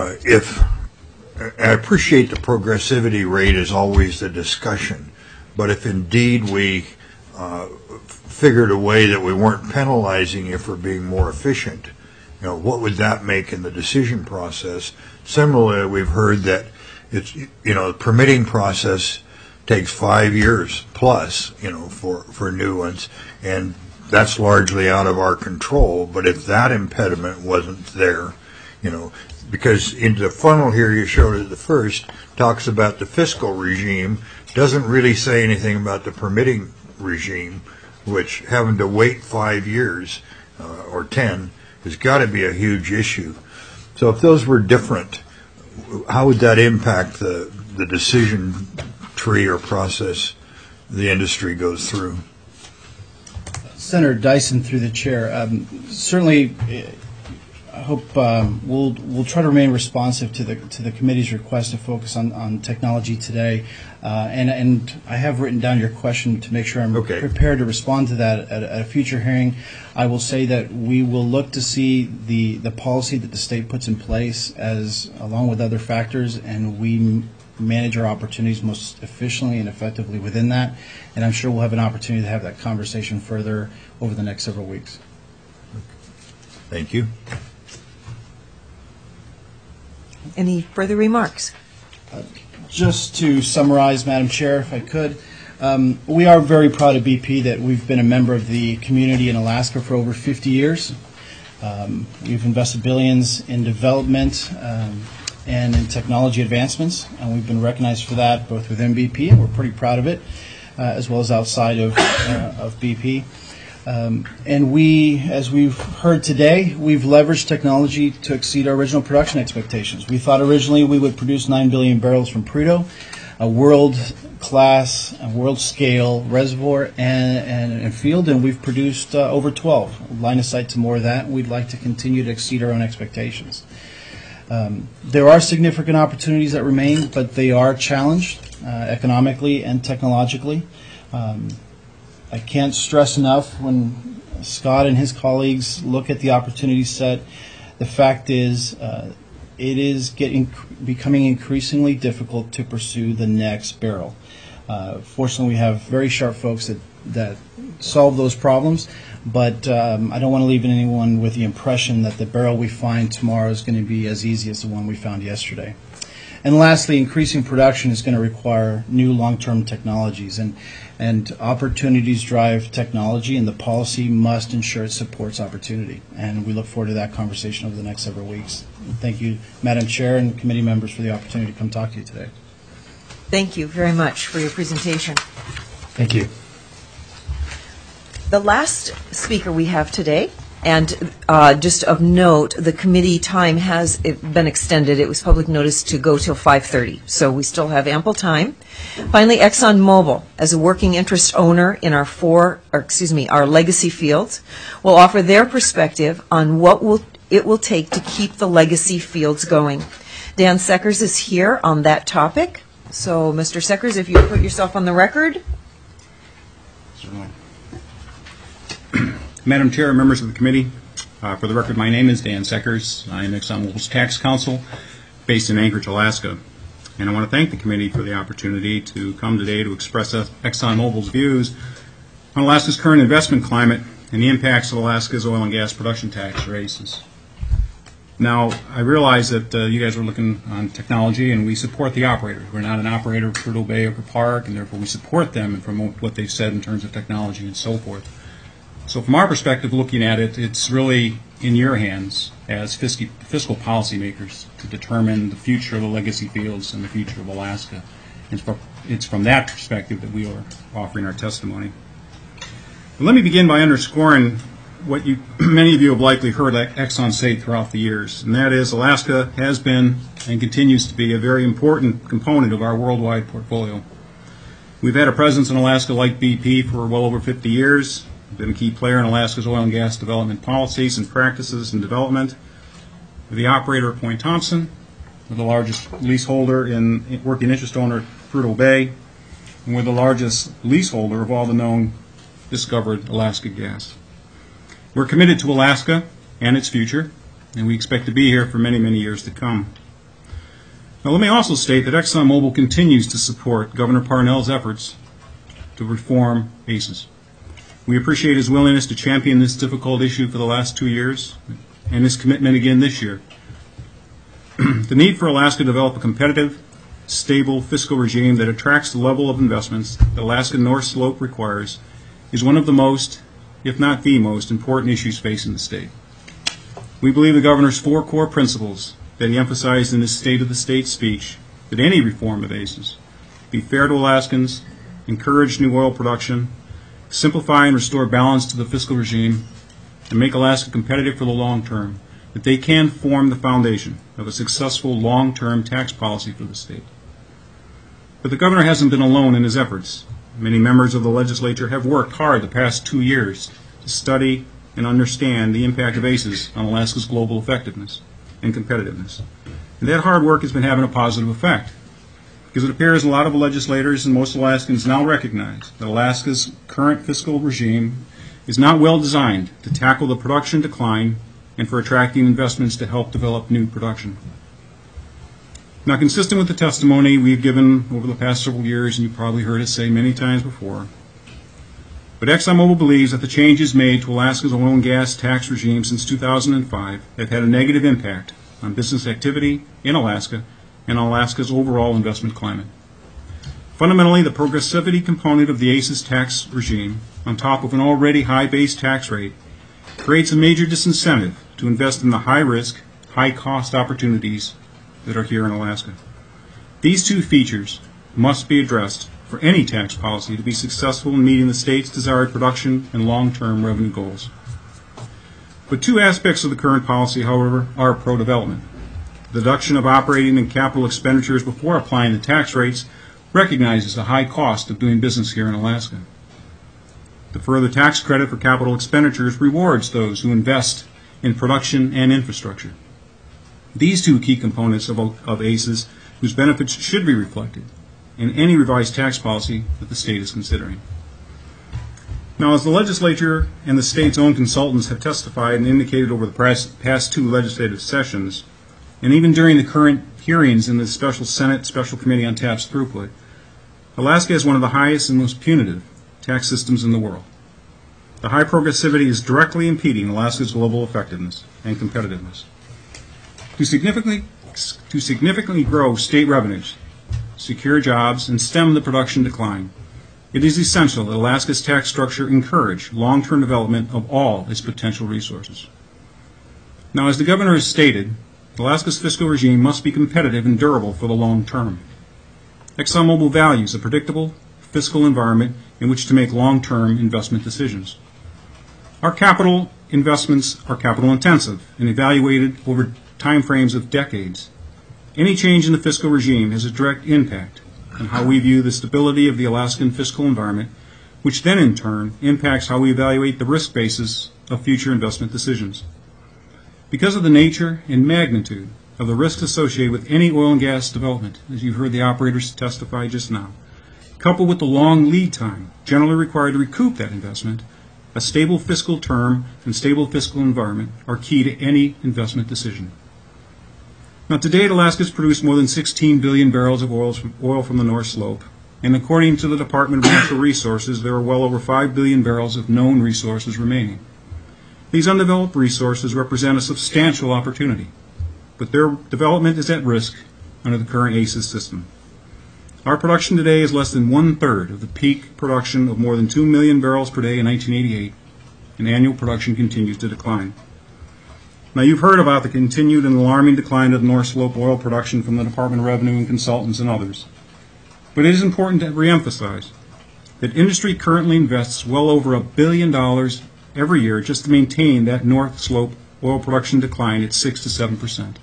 Speaker 3: I appreciate the progressivity rate is always the discussion, but if indeed we figured a way that we weren't penalizing you for being more efficient, what would that make in the decision process? Similarly, we've heard that it's, the permitting process takes 5 years plus, for new ones, and that's largely out of our control. But if that impediment wasn't there, because in the funnel here you showed at the first, talks about the fiscal regime, doesn't really say anything about the permitting regime, which having to wait 5 years or 10 has got to be a huge issue. So if those were different, how would that impact the decision tree or process the industry goes through?
Speaker 11: Senator Dyson, through the chair, certainly I hope we'll try to remain responsive to the committee's request to focus on technology today. And I have written down your question to make sure I'm prepared to respond to that at a future hearing. I will say that we will look to see the policy that the state puts in place along with other factors, and we manage our opportunities most efficiently and effectively within that. And I'm sure we'll have an opportunity to have that conversation further over the next several weeks.
Speaker 3: Thank you.
Speaker 1: Any further remarks?
Speaker 11: Just to summarize, Madam Chair, if I could, we are very proud of BP that we've been a member of the community in Alaska for over 50 years. We've invested billions in development and in technology advancements, and we've been recognized for that both within BP, and we're pretty proud of it, as well as outside of BP. And we, as we've heard today, we've leveraged technology to exceed our original production expectations. We thought originally we would produce 9 billion barrels from Prudhoe, a world-class, world-scale reservoir and field, and we've produced over 12. Line of sight to more of that, and we'd like to continue to exceed our own expectations. There are significant opportunities that remain, but they are challenged economically and technologically. I can't stress enough when Scott and his colleagues look at the opportunity set, the fact is it is becoming increasingly difficult to pursue the next barrel. Fortunately, we have very sharp folks that solve those problems, but I don't want to leave anyone with the impression that the barrel we find tomorrow is going to be as easy as the one we found yesterday. And lastly, increasing production is going to require new long-term technologies, and opportunities drive technology, and the policy must ensure it supports opportunity. And we look forward to that conversation over the next several weeks. And thank you, Madam Chair and committee members, for the opportunity to come talk to you today.
Speaker 1: Thank you very much for your presentation.
Speaker 12: Thank you.
Speaker 1: The last speaker we have today, and just of note, the committee time has been extended. It was public notice to go till 5:30, so we still have ample time. Finally, ExxonMobil, as a working interest owner in our our legacy fields, will offer their perspective on what it will take to keep the legacy fields going. Dan Seckers is here on that topic. So, Mr. Seckers, if you put yourself on the record.
Speaker 13: Certainly. Madam Chair, members of the committee, for the record, my name is Dan Seckers. I am ExxonMobil's tax counsel based in Anchorage, Alaska. And I want to thank the committee for the opportunity to come today to express ExxonMobil's views on Alaska's current investment climate and the impacts of Alaska's oil and gas production tax raises. Now, I realize that you guys are looking on technology, and we support the operator. We're not an operator of Prudhoe Bay or Park, and therefore we support them and promote what they've said in terms of technology and so forth. So from our perspective, looking at it, it's really in your hands as fiscal policymakers to determine the future of the legacy fields and the future of Alaska. It's from that perspective that we are offering our testimony. But let me begin by underscoring what many of you have likely heard Exxon say throughout the years, and that is Alaska has been and continues to be a very important component of our worldwide portfolio. We've had a presence in Alaska like BP for well over 50 years. We've been a key player in Alaska's oil and gas development policies and practices and development. We're the operator at Point Thompson. We're the largest leaseholder and working interest owner at Prudhoe Bay. And we're the largest leaseholder of all the known discovered Alaska gas. We're committed to Alaska and its future, and we expect to be here for many, many years to come. Now, let me also state that ExxonMobil continues to support Governor Parnell's efforts to reform ACES. We appreciate his willingness to champion this difficult issue for the last 2 years, and his commitment again this year. The need for Alaska to develop a competitive, stable fiscal regime that attracts the level of investments that Alaska North Slope requires is one of the most, if not the most, important issues facing the state. We believe the governor's 4 core principles that he emphasized in his State of the State speech, that any reform of ACES be fair to Alaskans, encourage new oil production, simplify and restore balance to the fiscal regime, and make Alaska competitive for the long term, that they can form the foundation of a successful long-term tax policy for the state. But the governor hasn't been alone in his efforts. Many members of the legislature have worked hard the past 2 years to study and understand the impact of ACES on Alaska's global effectiveness and competitiveness. And that hard work has been having a positive effect, because it appears a lot of legislators and most Alaskans now recognize that Alaska's current fiscal regime is not well designed to tackle the production decline and for attracting investments to help develop new production. Now, consistent with the testimony we've given over the past several years, and you've probably heard us say many times before, but ExxonMobil believes that the changes made to Alaska's oil and gas tax regime since 2005 have had a negative impact on business activity in Alaska and on Alaska's overall investment climate. Fundamentally, the progressivity component of the ACES tax regime, on top of an already high base tax rate, creates a major disincentive to invest in the high-risk, high-cost opportunities that are here in Alaska. These 2 features must be addressed for any tax policy to be successful in meeting the state's desired production and long-term revenue goals. But 2 aspects of the current policy, however, are pro-development. The deduction of operating and capital expenditures before applying the tax rates recognizes the high cost of doing business here in Alaska. The further tax credit for capital expenditures rewards those who invest in production and infrastructure. These 2 key components of ACES, whose benefits should be reflected in any revised tax policy that the state is considering. Now, as the legislature and the state's own consultants have testified and indicated over the past 2 legislative sessions, and even during the current hearings in the special Senate Special Committee on Tax Throughput, Alaska has one of the highest and most punitive tax systems in the world. The high progressivity is directly impeding Alaska's global effectiveness and competitiveness. To significantly grow state revenues, secure jobs, and stem the production decline, it is essential that Alaska's tax structure encourage long-term development of all its potential resources. Now, as the governor has stated, Alaska's fiscal regime must be competitive and durable for the long term. ExxonMobil values a predictable fiscal environment in which to make long-term investment decisions. Our capital investments are capital intensive and evaluated over time frames of decades. Any change in the fiscal regime has a direct impact on how we view the stability of the Alaskan fiscal environment, which then in turn impacts how we evaluate the risk basis of future investment decisions. Because of the nature and magnitude of the risks associated with any oil and gas development, as you heard the operators testify just now, coupled with the long lead time generally required to recoup that investment, a stable fiscal term and stable fiscal environment are key to any investment decision. Now, to date, Alaska has produced more than 16 billion barrels of oil from the North Slope, and according to the Department of Natural Resources, there are well over 5 billion barrels of known resources remaining. These undeveloped resources represent a substantial opportunity, but their development is at risk under the current ACES system. Our production today is less than 1/3 of the peak production of more than 2 million barrels per day in 1988, and annual production continues to decline. Now, you've heard about the continued and alarming decline of North Slope oil production from the Department of Revenue and consultants and others. But it is important to reemphasize that industry currently invests well over $1 billion every year just to maintain that North Slope oil production decline at 6 to 7%.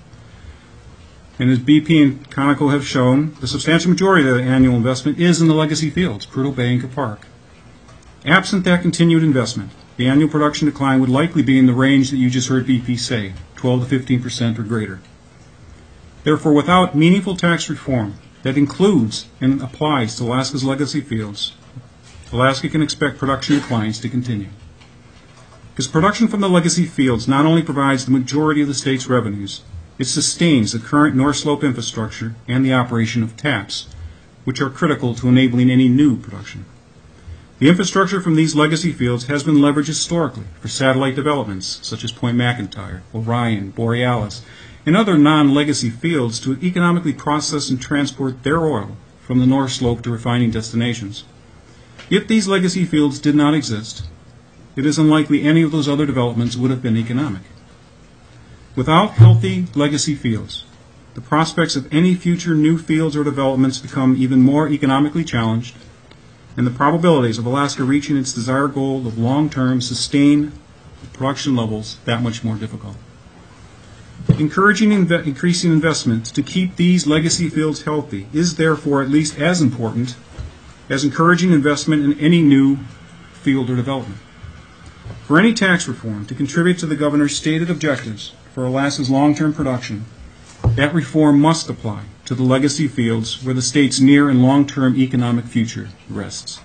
Speaker 13: And as BP and Conoco have shown, the substantial majority of the annual investment is in the legacy fields, Prudhoe Bay and Kuparuk. Absent that continued investment, the annual production decline would likely be in the range that you just heard BP say, 12 to 15% or greater. Therefore, without meaningful tax reform that includes and applies to Alaska's legacy fields, Alaska can expect production declines to continue. Because production from the legacy fields not only provides the majority of the state's revenues, it sustains the current North Slope infrastructure and the operation of TAPS, which are critical to enabling any new production. The infrastructure from these legacy fields has been leveraged historically for satellite developments such as Point McIntyre, Orion, Borealis, and other non-legacy fields to economically process and transport their oil from the North Slope to refining destinations. If these legacy fields did not exist, it is unlikely any of those other developments would have been economic. Without healthy legacy fields, the prospects of any future new fields or developments become even more economically challenged, and the probabilities of Alaska reaching its desired goal of long-term sustained production levels that much more difficult. Encouraging increasing investments to keep these legacy fields healthy is therefore at least as important as encouraging investment in any new field or development. For any tax reform to contribute to the governor's stated objectives for Alaska's long-term production, that reform must apply to the legacy fields where the state's near and long-term economic future rests.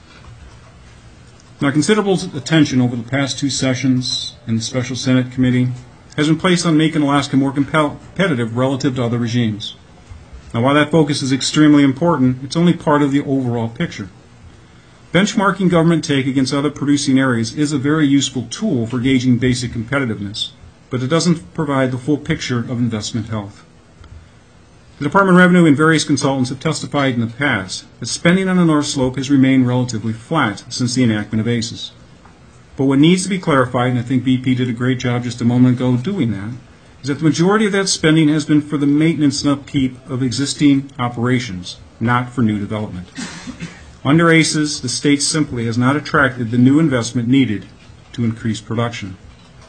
Speaker 13: Now, considerable attention over the past two sessions in the Special Senate Committee has been placed on making Alaska more competitive relative to other regimes. Now, while that focus is extremely important, it's only part of the overall picture. Benchmarking government take against other producing areas is a very useful tool for gauging basic competitiveness, but it doesn't provide the full picture of investment health. The Department of Revenue and various consultants have testified in the past that spending on the North Slope has remained relatively flat since the enactment of ACES. But what needs to be clarified, and I think BP did a great job just a moment ago doing that, is that the majority of that spending has been for the maintenance and upkeep of existing operations, not for new development. Under ACES, the state simply has not attracted the new investment needed to increase production.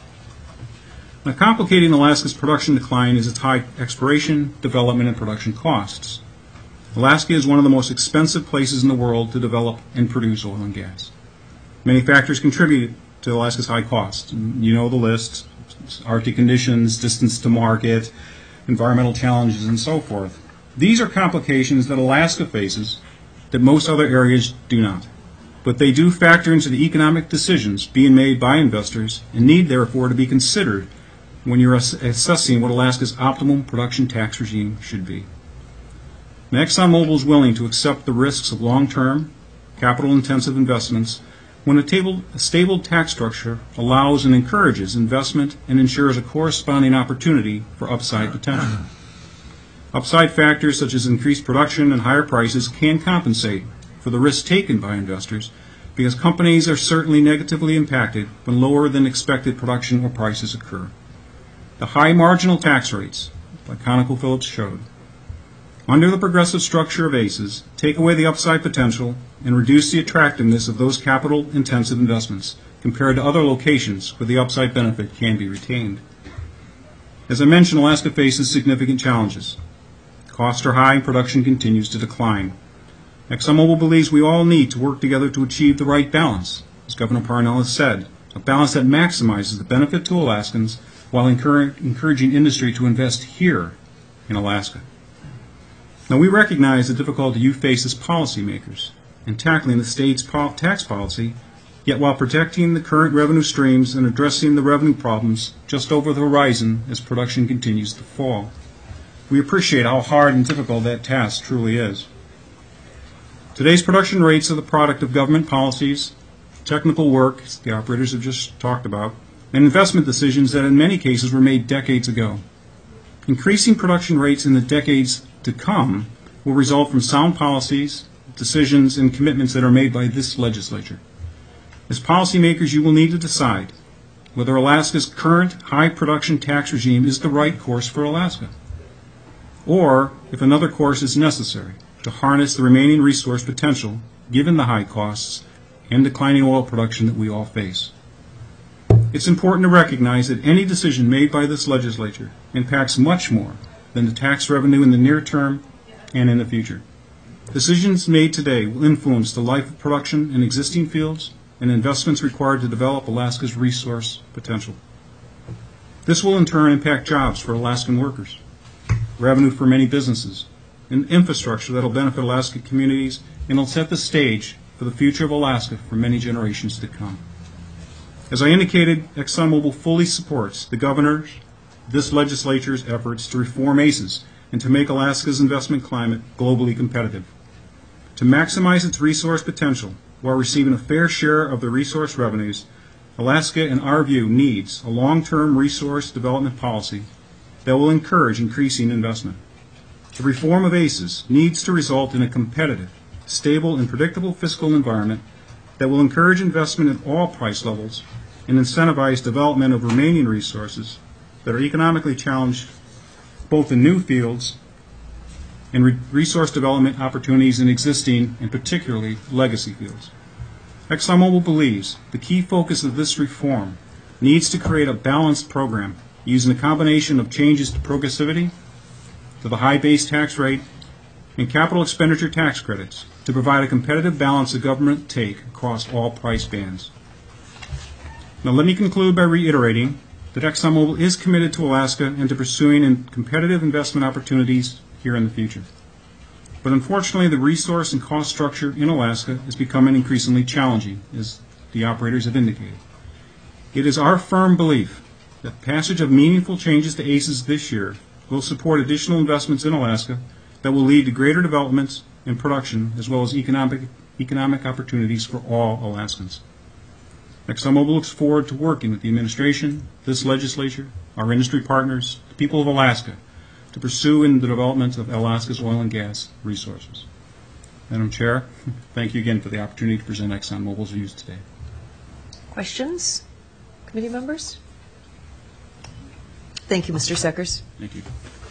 Speaker 13: Now, complicating Alaska's production decline is its high exploration, development, and production costs. Alaska is one of the most expensive places in the world to develop and produce oil and gas. Many factors contribute to Alaska's high costs. You know the list: Arctic conditions, distance to market, environmental challenges, and so forth. These are complications that Alaska faces that most other areas do not. But they do factor into the economic decisions being made by investors and need, therefore, to be considered when you're assessing what Alaska's optimum production tax regime should be. Now, ExxonMobil is willing to accept the risks of long-term, capital-intensive investments when a stable tax structure allows and encourages investment and ensures a corresponding opportunity for upside potential. Upside factors such as increased production and higher prices can compensate for the risks taken by investors because companies are certainly negatively impacted when lower than expected production or prices occur. The high marginal tax rates, like ConocoPhillips showed, under the progressive structure of ACES, take away the upside potential and reduce the attractiveness of those capital-intensive investments compared to other locations where the upside benefit can be retained. As I mentioned, Alaska faces significant challenges. Costs are high and production continues to decline. ExxonMobil believes we all need to work together to achieve the right balance, as Governor Parnell has said, a balance that maximizes the benefit to Alaskans while encouraging industry to invest here in Alaska. Now, we recognize the difficulty you face as policymakers in tackling the state's tax policy, yet while protecting the current revenue streams and addressing the revenue problems just over the horizon as production continues to fall. We appreciate how hard and difficult that task truly is. Today's production rates are the product of government policies, technical work, as the operators have just talked about, and investment decisions that in many cases were made decades ago. Increasing production rates in the decades to come will result from sound policies, decisions, and commitments that are made by this legislature. As policymakers, you will need to decide whether Alaska's current high production tax regime is the right course for Alaska, or if another course is necessary to harness the remaining resource potential given the high costs and declining oil production that we all face. It's important to recognize that any decision made by this legislature impacts much more than the tax revenue in the near term and in the future. Decisions made today will influence the life of production in existing fields and investments required to develop Alaska's resource potential. This will in turn impact jobs for Alaskan workers, revenue for many businesses, and infrastructure that will benefit Alaska communities and will set the stage for the future of Alaska for many generations to come. As I indicated, ExxonMobil fully supports the governor's, this legislature's efforts to reform ACES and to make Alaska's investment climate globally competitive. To maximize its resource potential while receiving a fair share of the resource revenues, Alaska, in our view, needs a long-term resource development policy that will encourage increasing investment. The reform of ACES needs to result in a competitive, stable, and predictable fiscal environment that will encourage investment at all price levels and incentivize development of remaining resources that are economically challenged both in new fields and resource development opportunities in existing and particularly legacy fields. ExxonMobil believes the key focus of this reform needs to create a balanced program using a combination of changes to progressivity, to the high base tax rate, and capital expenditure tax credits to provide a competitive balance of government take across all price bands. Now let me conclude by reiterating that ExxonMobil is committed to Alaska and to pursuing competitive investment opportunities here in the future. But unfortunately, the resource and cost structure in Alaska is becoming increasingly challenging, as the operators have indicated. It is our firm belief that passage of meaningful changes to ACES this year will support additional investments in Alaska that will lead to greater developments in production as well as economic opportunities for all Alaskans. ExxonMobil looks forward to working with the administration, this legislature, our industry partners, the people of Alaska, to pursue in the development of Alaska's oil and gas resources. Madam Chair, thank you again for the opportunity to present ExxonMobil's views today.
Speaker 1: Questions? Committee members? Thank you, Mr. Seckers.
Speaker 13: Thank you.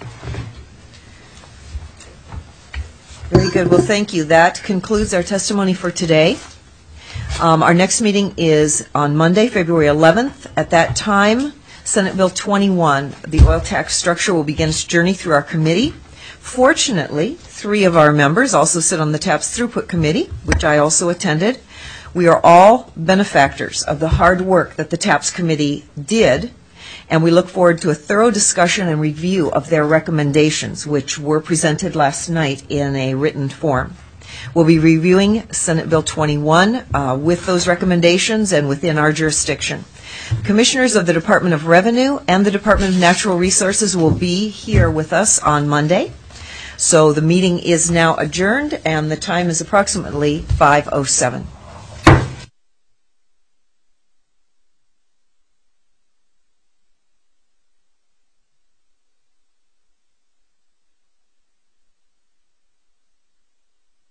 Speaker 1: Very good. Well, thank you. That concludes our testimony for today. Our next meeting is on Monday, February 11th. At that time, Senate Bill 21, the oil tax structure, will begin its journey through our committee. Fortunately, 3 of our members also sit on the TAPS Throughput Committee, which I also attended. We are all benefactors of the hard work that the TAPS Committee did, and we look forward to a thorough discussion and review of their recommendations, which were presented last night in a written form. We'll be reviewing Senate Bill 21 with those recommendations and within our jurisdiction. Commissioners of the Department of Revenue and the Department of Natural Resources will be here with us on Monday. So the meeting is now adjourned, and the time is approximately 5:07.